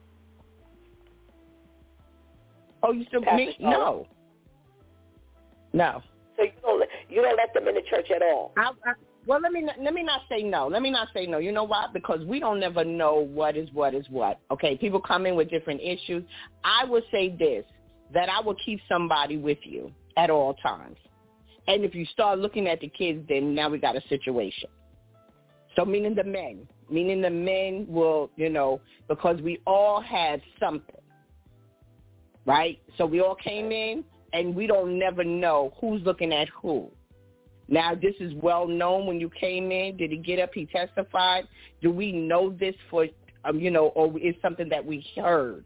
S8: Oh, you still me? No. No.
S3: So you don't let, you don't let them in the church at all?
S8: I, I, well, let me let me not say no. Let me not say no. You know why? Because we don't never know what is what is what. Okay, people come in with different issues. I would say this, that I will keep somebody with you at all times. And if you start looking at the kids, then now we got a situation. So meaning the men, meaning the men will, you know, because we all had something, right? So we all came in, and we don't never know who's looking at who. Now, this is well known when you came in. Did he get up? He testified. Do we know this for, um, you know, or is something that we heard?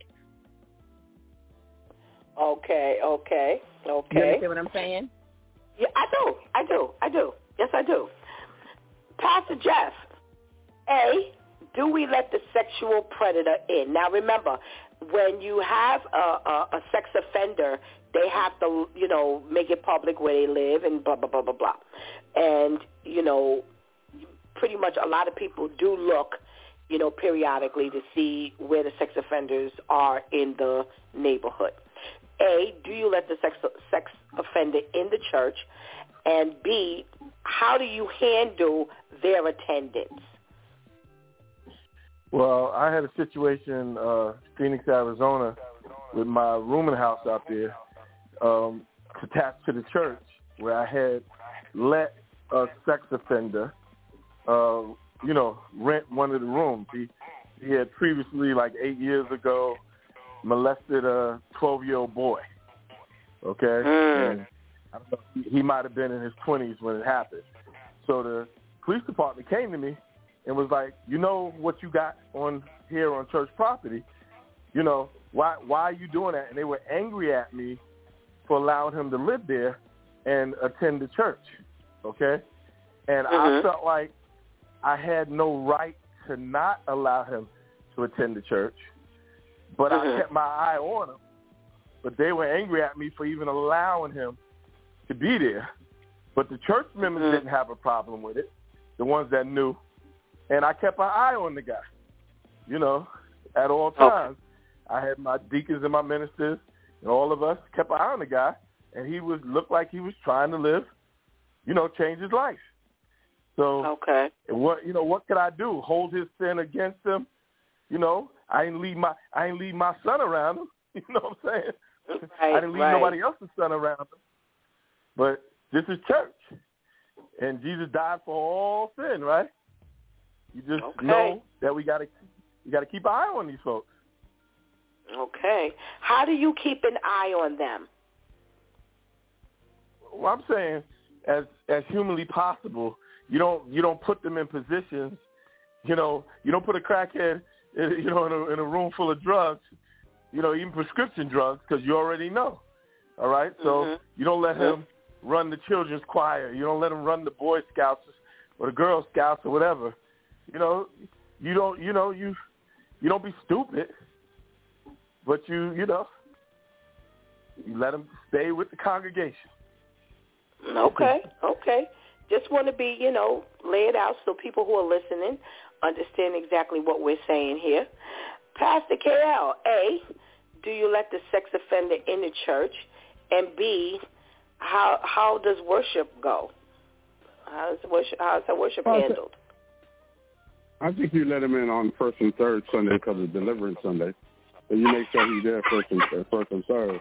S3: Okay, okay, okay.
S8: You understand what I'm saying?
S3: Yeah, I do. I do. I do. Yes, I do. Pastor Jeff, A, do we let the sexual predator in? Now, remember, when you have a, a, a sex offender, they have to, you know, make it public where they live and blah, blah, blah, blah, blah. And, you know, pretty much a lot of people do look, you know, periodically to see where the sex offenders are in the neighborhood. A, do you let the sex, sex offender in the church? And B, how do you handle their attendance?
S9: Well, I had a situation, uh, Phoenix, Arizona, with my rooming house out there, um, attached to the church, where I had let a sex offender, uh, you know, rent one of the rooms. He he had previously, like eight years ago, molested a twelve-year-old boy. Okay,
S3: mm.
S9: and I don't know, he, he might have been in his twenties when it happened. So the police department came to me and was like, you know what you got on here on church property? You know, why why are you doing that? And they were angry at me for allowing him to live there and attend the church, okay? And
S3: mm-hmm.
S9: I felt like I had no right to not allow him to attend the church, but mm-hmm. I kept my eye on him. But they were angry at me for even allowing him to be there. But the church members mm-hmm. didn't have a problem with it, the ones that knew. And I kept an eye on the guy, you know, at all times. Okay. I had my deacons and my ministers, and all of us kept an eye on the guy, and he was looked like he was trying to live, you know, change his life. So,
S3: okay.
S9: what you know, what could I do? Hold his sin against him? You know, I didn't leave my I didn't leave my son around him. You know what I'm saying?
S3: Right,
S9: I didn't leave
S3: right.
S9: nobody else's son around him. But this is church, and Jesus died for all sin, right? You just
S3: okay.
S9: know that we got to we got to keep an eye on these folks.
S3: Okay. How do you keep an eye on them?
S9: Well, I'm saying as as humanly possible. You don't you don't put them in positions. You know, you don't put a crackhead, you know, in a, in a room full of drugs. You know, even prescription drugs, because you already know. All right, so
S3: mm-hmm.
S9: you don't let him run the children's choir. You don't let him run the Boy Scouts or the Girl Scouts or whatever. You know, you don't. You know, you you don't be stupid, but you you know, you let him stay with the congregation.
S3: Okay, okay. Just want to be, you know, lay it out so people who are listening understand exactly what we're saying here. Pastor K L, A, do you let the sex offender in the church? And B, how how does worship go? How is worship, how is that worship
S10: well,
S3: handled?
S10: I think you let him in on first and third Sunday because it's Deliverance Sunday. And you make sure he's there first and, first and third.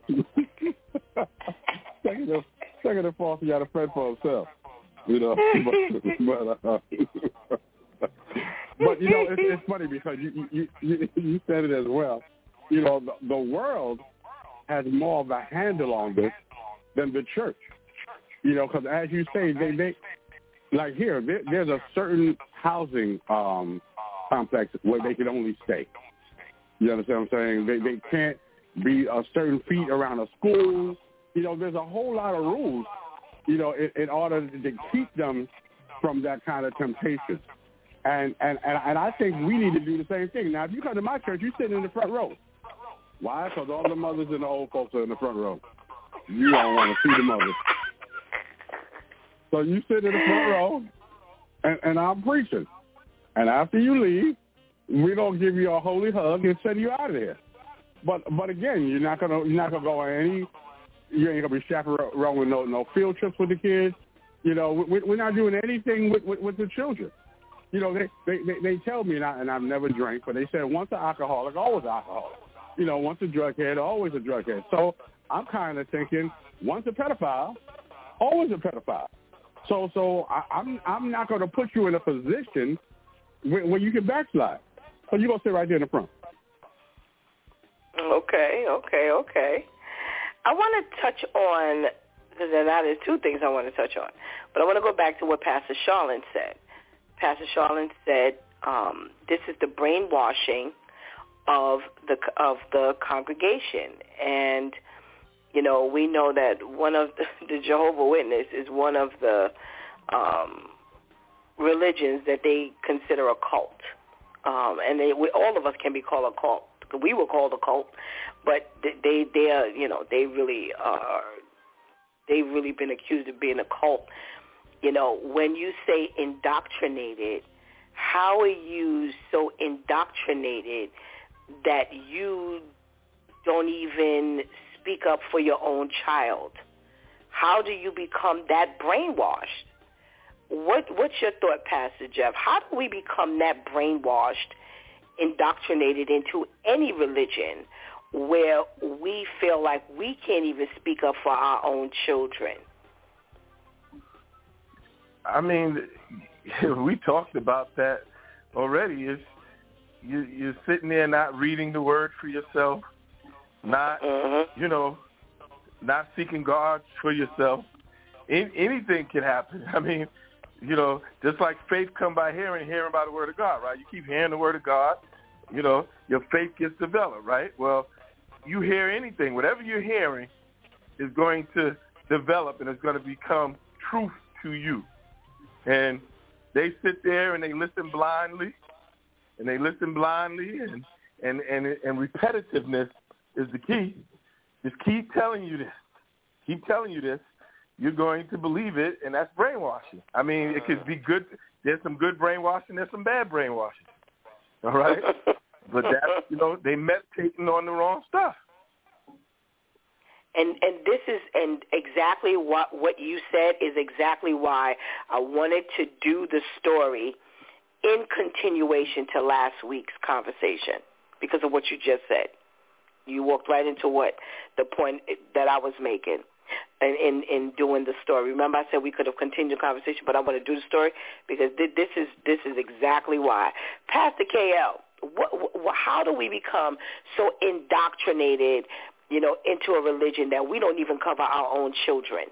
S10: second, and, second and fourth, you got to pray for himself. You know, but, but, uh, but you know, it's, it's funny because you, you you you said it as well. You know, the, the world has more of a handle on this than the church. You know, because as you say, they they like here, there, there's a certain housing um, complex where they can only stay. You understand what I'm saying? They they can't be a certain feet around a school. You know, there's a whole lot of rules. You know, in, in order to keep them from that kind of temptation. And, and and and I think we need to do the same thing. Now, if you come to my church, you sit in the front row. Why? Because all the mothers and the old folks are in the front row. You don't want to see the mothers. So you sit in the front row, and, and I'm preaching. And after you leave, we're going to give you a holy hug and send you out of there. But but again, you're not gonna you're not gonna go on any. You ain't gonna be chaperoning with no no field trips with the kids. You know, we, we're not doing anything with, with, with the children. You know, they they, they, they tell me, and, I, and I've never drank, but they said once an alcoholic, always an alcoholic. You know, once a drug head, always a drug head. So I'm kind of thinking, once a pedophile, always a pedophile. So so I, I'm I'm not going to put you in a position where, where you can backslide. So you're going to sit right there in the front.
S3: Okay, okay, okay. I want to touch on, because now there's two things I want to touch on, but I want to go back to what Pastor Charlene said. Pastor Charlene said um, this is the brainwashing of the of the congregation, and you know we know that one of the, the Jehovah's Witness is one of the um, religions that they consider a cult, um, and they we, all of us can be called a cult. We were called a cult, but they they are you know they really are they've really been accused of being a cult. You know, when you say indoctrinated, how are you so indoctrinated that you don't even speak up for your own child? How do you become that brainwashed? What what's your thought, Pastor Jeff? How do we become that brainwashed, indoctrinated into any religion where we feel like we can't even speak up for our own children?
S9: I mean, we talked about that already. Is you, you're sitting there not reading the word for yourself, not, mm-hmm. you know, not seeking God for yourself. In, anything can happen. I mean, you know, just like faith come by hearing, hearing by the word of God, right? You keep hearing the word of God, you know, your faith gets developed, right? Well, you hear anything, whatever you're hearing is going to develop and it's going to become truth to you. And they sit there and they listen blindly, and they listen blindly, and and and, and repetitiveness is the key. Just keep telling you this. Keep telling you this. You're going to believe it, and that's brainwashing. I mean, it could be good. There's some good brainwashing. There's some bad brainwashing. All right? But that's, you know, they meditating on the wrong stuff.
S3: And and this is and exactly what what you said is exactly why I wanted to do the story in continuation to last week's conversation, because of what you just said. You walked right into what the point that I was making in, in, in doing the story. Remember, I said we could have continued the conversation, but I want to do the story because this is this is exactly why. Pastor K L, what, what, how do we become so indoctrinated, you know, into a religion that we don't even cover our own children?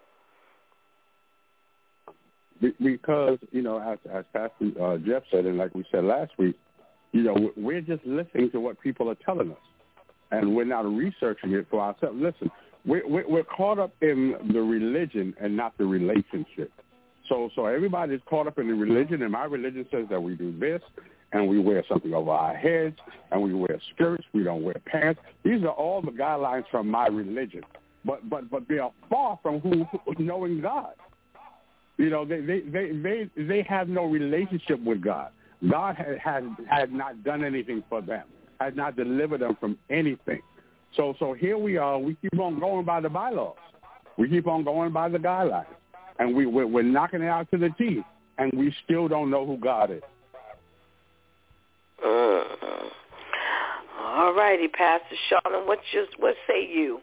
S10: Because, you know, as, as Pastor uh, Jeff said, and like we said last week, you know, we're just listening to what people are telling us, and we're not researching it for ourselves. Listen, we're, we're caught up in the religion and not the relationship. So so everybody's caught up in the religion, and my religion says that we do this, and we wear something over our heads, and we wear skirts, we don't wear pants. These are all the guidelines from my religion. But but but they are far from who, who knowing God. You know, they they, they, they, they have no relationship with God. God has, has, has not done anything for them, has not delivered them from anything. So so here we are. We keep on going by the bylaws. We keep on going by the guidelines. And we, we're, we're knocking it out to the teeth, and we still don't know who God is.
S3: Uh, all righty, Pastor Sean, what just what say you?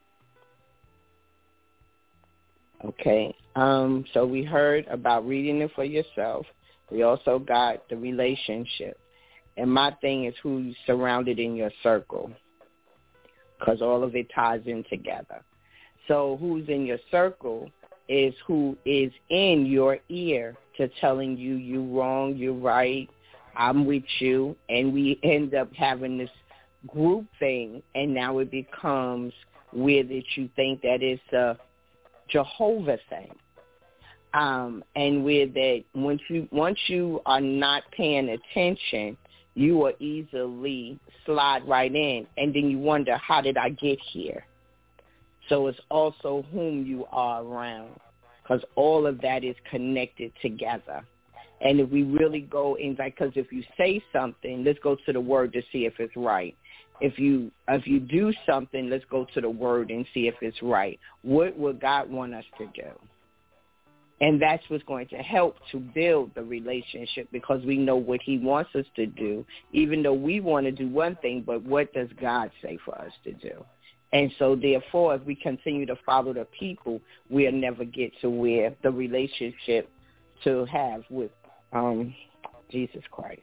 S8: Okay, um, so we heard about reading it for yourself. We also got the relationship. And my thing is who's surrounded in your circle, because all of it ties in together. So who's in your circle is who is in your ear to telling you you're wrong, you're right, I'm with you, and we end up having this group thing, and now it becomes where that you think that it's a Jehovah thing. Um, and where that once you once you are not paying attention, you will easily slide right in, and then you wonder, how did I get here? So it's also whom you are around, because all of that is connected together. And if we really go in, like, because if you say something, let's go to the word to see if it's right. If you if you do something, let's go to the word and see if it's right. What would God want us to do? And that's what's going to help to build the relationship, because we know what he wants us to do, even though we want to do one thing, but what does God say for us to do? And so, therefore, if we continue to follow the people, we'll never get to where the relationship to have with um, Jesus Christ.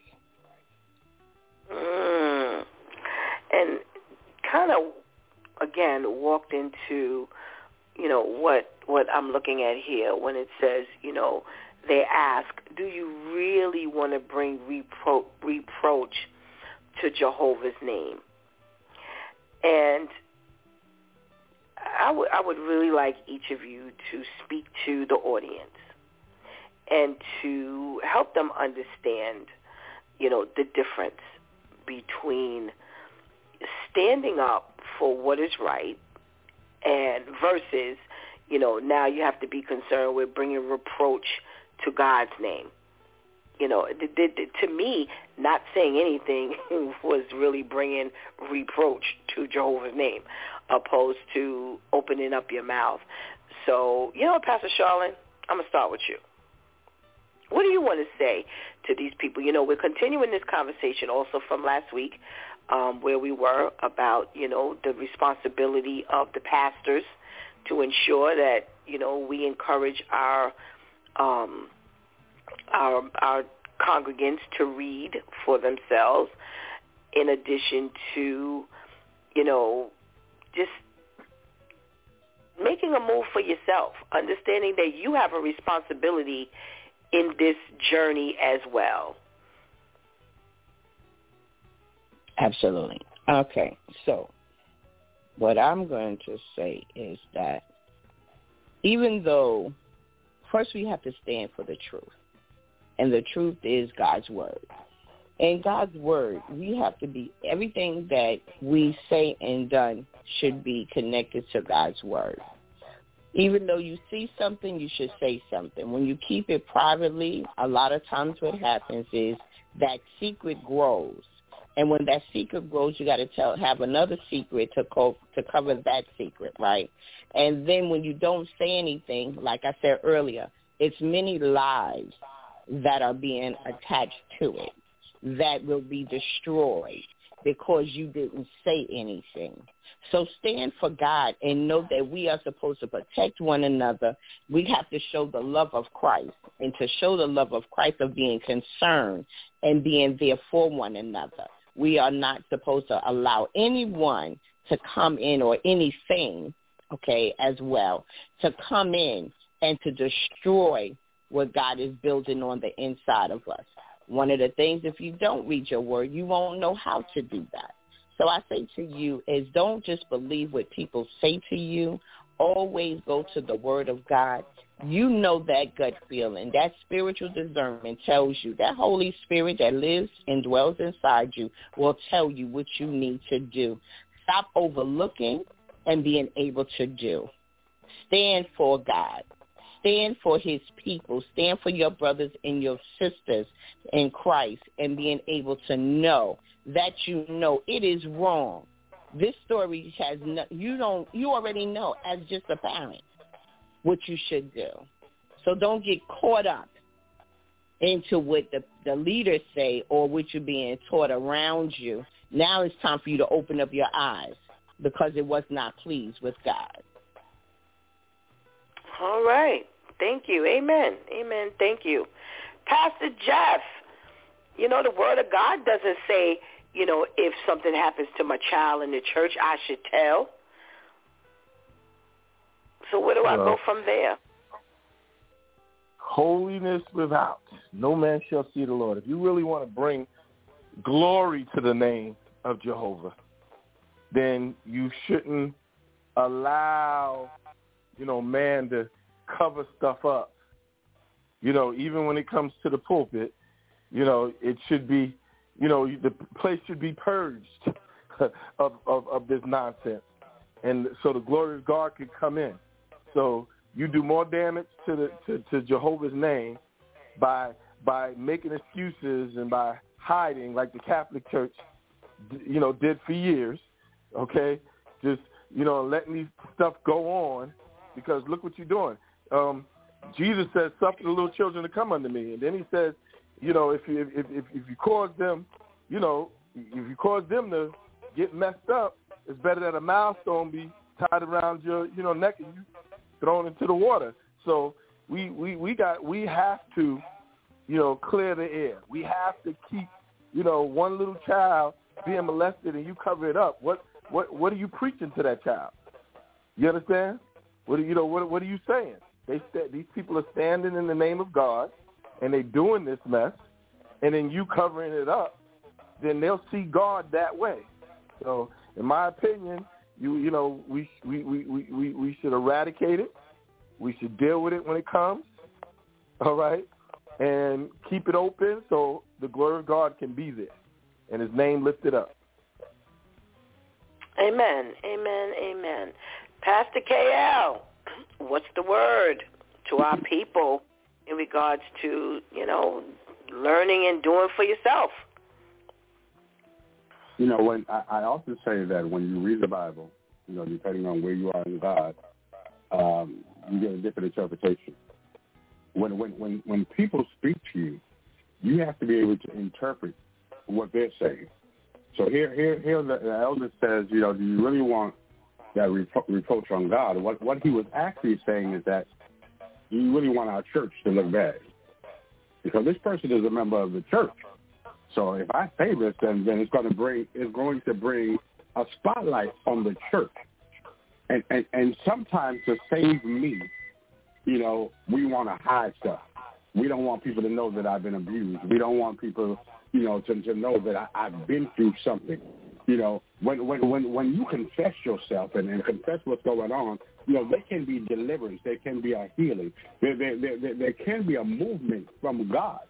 S3: Mm. And kind of, again, walked into, you know, what what I'm looking at here when it says, you know, they ask, do you really want to bring repro- reproach to Jehovah's name? And I would I would really like each of you to speak to the audience and to help them understand, you know, the difference between standing up for what is right and versus, you know, now you have to be concerned with bringing reproach to God's name. You know, th- th- th- to me, not saying anything was really bringing reproach to Jehovah's name, opposed to opening up your mouth. So, you know, Pastor Charlene, I'm going to start with you. What do you want to say to these people? You know, we're continuing this conversation also from last week, um, where we were about, you know, the responsibility of the pastors to ensure that, you know, we encourage our um, our our congregants to read for themselves, in addition to, you know, just making a move for yourself, understanding that you have a responsibility in this journey as well.
S8: Absolutely. Okay, so what I'm going to say is that even though, first we have to stand for the truth, and the truth is God's word. In God's word, we have to be, everything that we say and done should be connected to God's word. Even though you see something, you should say something. When you keep it privately, a lot of times what happens is that secret grows. And when that secret grows, you got to tell, have another secret to co- to cover that secret, right? And then when you don't say anything, like I said earlier, it's many lives that are being attached to it that will be destroyed because you didn't say anything. So stand for God and know that we are supposed to protect one another. We have to show the love of Christ, and to show the love of Christ of being concerned and being there for one another. We are not supposed to allow anyone to come in, or anything, okay, as well, to come in and to destroy what God is building on the inside of us. One of the things, if you don't read your word, you won't know how to do that. So I say to you is don't just believe what people say to you. Always go to the word of God. You know that gut feeling, that spiritual discernment tells you, that Holy Spirit that lives and dwells inside you will tell you what you need to do. Stop overlooking and being able to do. Stand for God. Stand for his people. Stand for your brothers and your sisters in Christ, and being able to know that you know it is wrong. This story has no, you don't you already know as just a parent what you should do. So don't get caught up into what the, the leaders say or what you're being taught around you. Now it's time for you to open up your eyes, because it was not pleased with God.
S3: All right. Thank you. Amen. Amen. Thank you. Pastor Jeff, you know, the word of God doesn't say, you know, if something happens to my child in the church, I should tell. So where do I
S9: well,
S3: go from there?
S9: Holiness without. No man shall see the Lord. If you really want to bring glory to the name of Jehovah, then you shouldn't allow, you know, man to cover stuff up. You know, even when it comes to the pulpit, you know, it should be, you know, the place should be purged of, of, of this nonsense. And so the glory of God could come in. So you do more damage to the to, to Jehovah's name by by making excuses and by hiding, like the Catholic Church, you know, did for years. Okay, just, you know, letting these stuff go on, because look what you're doing. Um, Jesus says, "Suffer the little children to come unto me," and then he says, you know, if you if if, if you cause them, you know, if you cause them to get messed up, it's better that a milestone be tied around your, you know, neck and you thrown into the water. So we, we, we got we have to, you know, clear the air. We have to keep, you know, one little child being molested and you cover it up. What what what are you preaching to that child? You understand? What are, you know what what are you saying? They these people are standing in the name of God and they doing this mess, and then you covering it up. Then they'll see God that way. So, in my opinion, you you know we we, we, we, we should eradicate it. We should deal with it when it comes. All right, and keep it open so the glory of God can be there and His name lifted up.
S3: Amen. Amen. Amen. Pastor K L, what's the word to our people in regards to, you know, learning and doing for yourself?
S10: You know, when I, I often say that when you read the Bible, you know, depending on where you are in God, um, you get a different interpretation. When when when when people speak to you, you have to be able to interpret what they're saying. So here here here the, the elder says, you know, do you really want that repro- reproach on God? What what he was actually saying is that you really want our church to look bad, because this person is a member of the church. So if I say this, then, then it's going to bring it's going to bring a spotlight on the church, and and, and sometimes to save me, you know, we want to hide stuff. We don't want people to know that I've been abused. We don't want people, you know, to, to know that I, I've been through something. You know, when when when, when you confess yourself and, and confess what's going on, you know, there can be deliverance. There can be a healing. There there there, there can be a movement from God.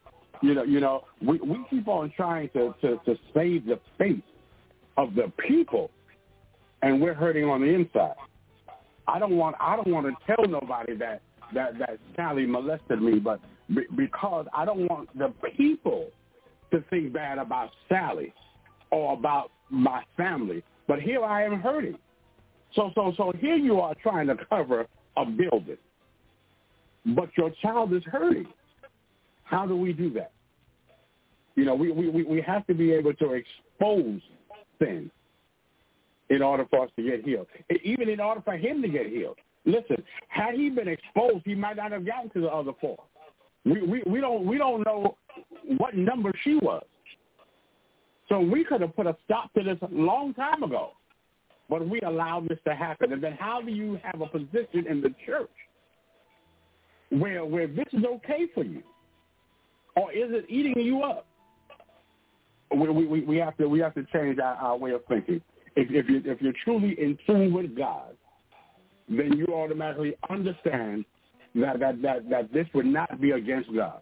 S10: You know, you know, we, we keep on trying to, to, to save the face of the people, and we're hurting on the inside. I don't want I don't want to tell nobody that that, that Sally molested me, but be, because I don't want the people to think bad about Sally or about my family. But here I am hurting. So so so here you are trying to cover a building, but your child is hurting. How do we do that? You know, we, we, we have to be able to expose sin in order for us to get healed, even in order for him to get healed. Listen, had he been exposed, he might not have gotten to the other four. We we, we don't we don't know what number she was. So we could have put a stop to this a long time ago, but we allowed this to happen. And then how do you have a position in the church where where this is okay for you? Or is it eating you up? We, we, we have to we have to change our, our way of thinking. If, if you if you're truly in tune with God, then you automatically understand that that, that, that this would not be against God.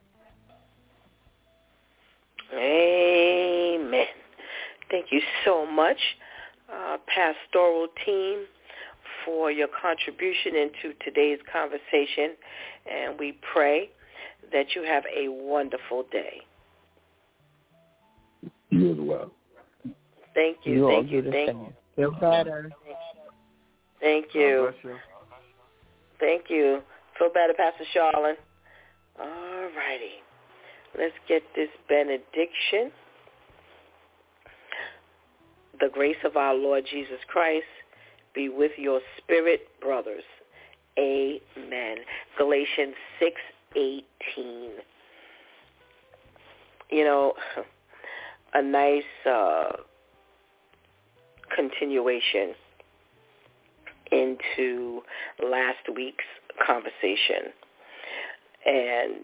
S3: Amen. Thank you so much, uh, pastoral team, for your contribution into today's conversation, and we pray that you have a wonderful day.
S10: You as well.
S3: Thank you.
S8: You
S3: thank you. Thank
S8: you. Feel better.
S3: Thank you. you. Thank you. Feel better, Pastor Charlene. All righty. Let's get this benediction. The grace of our Lord Jesus Christ be with your spirit, brothers. Amen. Galatians six eighteen. You know, a nice uh, continuation into last week's conversation. And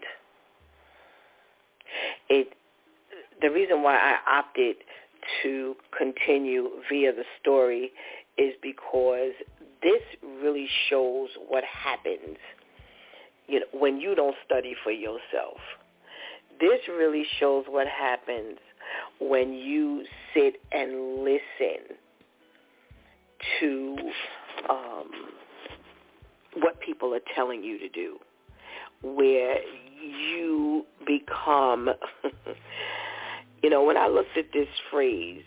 S3: it the reason why I opted to continue via the story is because this really shows what happens, you know, when you don't study for yourself. This really shows what happens when you sit and listen to um, what people are telling you to do, where you become, you know, when I looked at this phrase,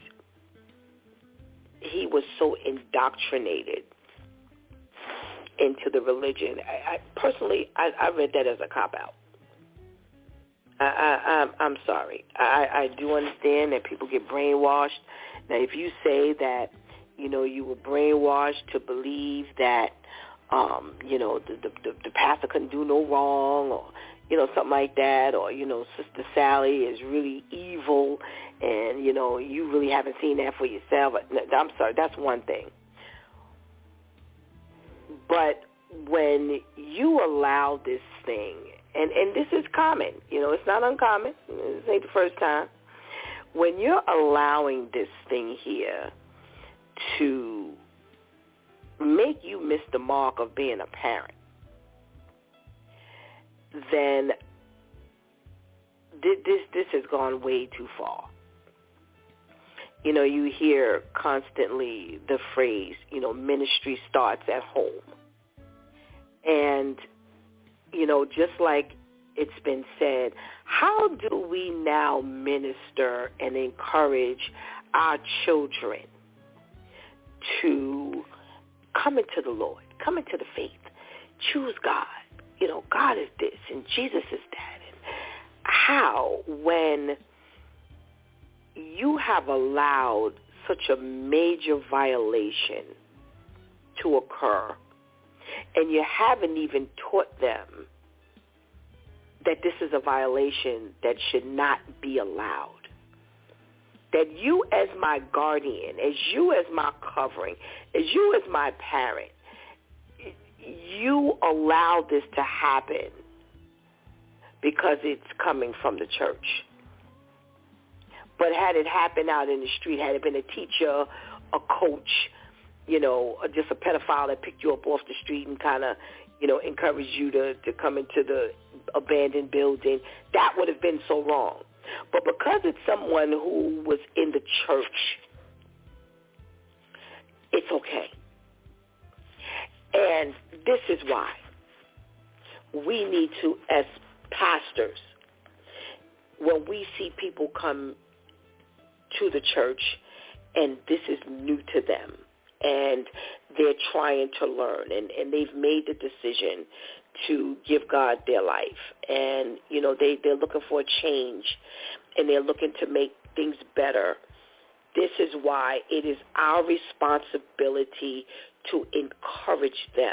S3: he was so indoctrinated into the religion. I, I personally, I, I read that as a cop-out. I, I, I'm, I'm sorry. I, I do understand that people get brainwashed. Now, if you say that, you know, you were brainwashed to believe that, um, you know, the, the, the pastor couldn't do no wrong, or, you know, something like that, or, you know, Sister Sally is really evil, and, you know, you really haven't seen that for yourself. I'm sorry, that's one thing. But when you allow this thing, and, and this is common, you know, it's not uncommon, this ain't the first time, when you're allowing this thing here to make you miss the mark of being a parent, then this this has gone way too far. You know, you hear constantly the phrase, you know, ministry starts at home. And, you know, just like it's been said, how do we now minister and encourage our children to come into the Lord, come into the faith, choose God? You know, God is this and Jesus is that. And how, when you have allowed such a major violation to occur and you haven't even taught them that this is a violation that should not be allowed, that you as my guardian, as you as my covering, as you as my parent, you allow this to happen because it's coming from the church. But had it happened out in the street, had it been a teacher, a coach, you know, just a pedophile that picked you up off the street and kind of, you know, encouraged you to, to come into the abandoned building. That would have been so wrong. But because it's someone who was in the church, it's okay. And this is why we need to, as pastors, when we see people come to the church and this is new to them and they're trying to learn and, and they've made the decision to give God their life and, you know, they, they're looking for a change and they're looking to make things better, this is why it is our responsibility to encourage them.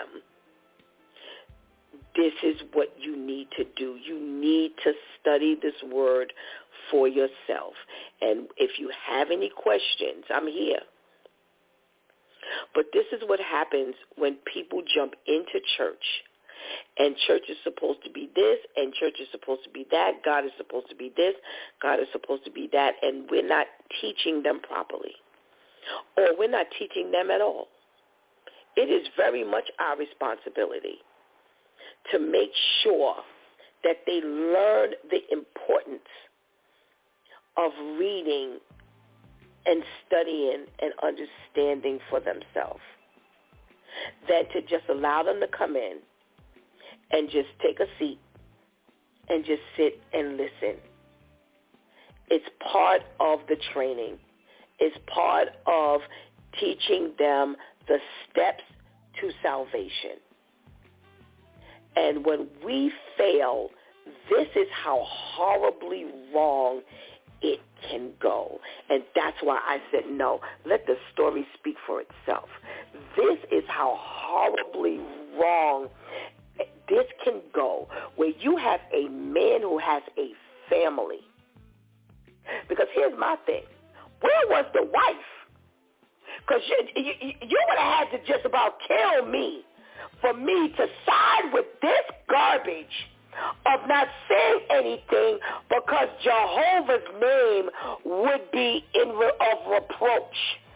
S3: This is what you need to do. You need to study this word for yourself. And if you have any questions, I'm here. But this is what happens when people jump into church. And church is supposed to be this, and church is supposed to be that. God is supposed to be this. God is supposed to be that. And we're not teaching them properly. Or we're not teaching them at all. It is very much our responsibility to make sure that they learn the importance of reading and studying and understanding for themselves than to just allow them to come in and just take a seat and just sit and listen. It's part of the training. It's part of teaching them the steps to salvation. And when we fail, this is how horribly wrong it can go. And that's why I said, no, let the story speak for itself. This is how horribly wrong this can go, where you have a man who has a family. Because here's my thing. Where was the wife? Because you, you, you would have had to just about kill me for me to side with this garbage of not saying anything because Jehovah's name would be in re- of reproach.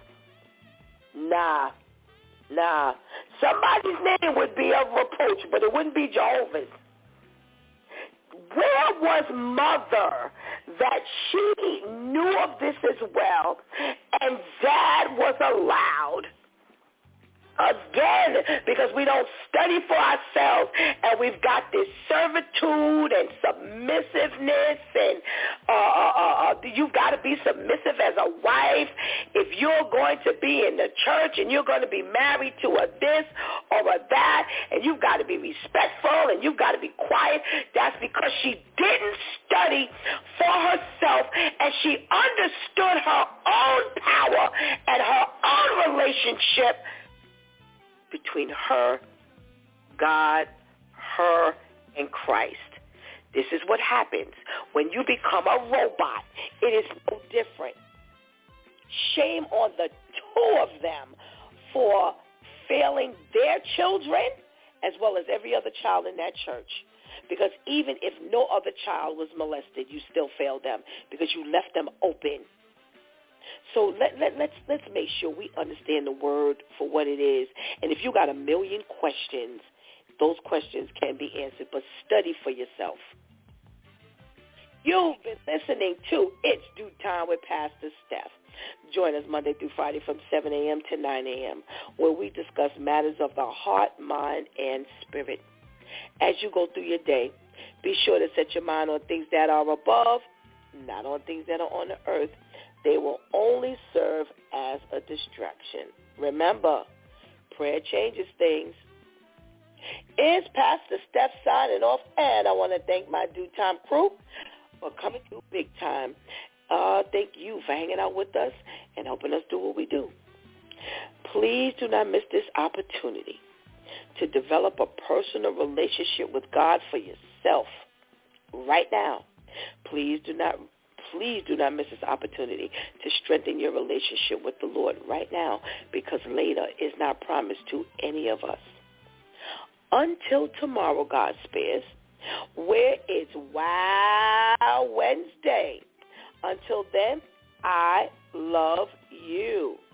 S3: Nah, nah. Somebody's name would be of reproach, but it wouldn't be Jehovah's. Where was mother that she knew of this as well, and dad was allowed? Again, because we don't study for ourselves, and we've got this servitude and submissiveness, and uh, uh, uh, you've got to be submissive as a wife if you're going to be in the church and you're going to be married to a this or a that, and you've got to be respectful and you've got to be quiet. That's because she didn't study for herself, and she understood her own power and her own relationship between her, God, her, and Christ. This is what happens when you become a robot. It is no different. Shame on the two of them for failing their children as well as every other child in that church. Because even if no other child was molested, you still failed them because you left them open. So let, let, let's let's make sure we understand the word for what it is. And if you got a million questions, those questions can be answered, but study for yourself. You've been listening to It's Due Time with Pastor Steph. Join us Monday through Friday from seven a.m. to nine a.m., where we discuss matters of the heart, mind, and spirit. As you go through your day, be sure to set your mind on things that are above, not on things that are on the earth. They will only serve as a distraction. Remember, prayer changes things. It's Pastor Steph signing off, and I want to thank my Due Time crew for coming through big time. Uh, thank you for hanging out with us and helping us do what we do. Please do not miss this opportunity to develop a personal relationship with God for yourself right now. Please do not Please do not miss this opportunity to strengthen your relationship with the Lord right now, because later is not promised to any of us. Until tomorrow, God spares, where it's Wow Wednesday. Until then, I love you.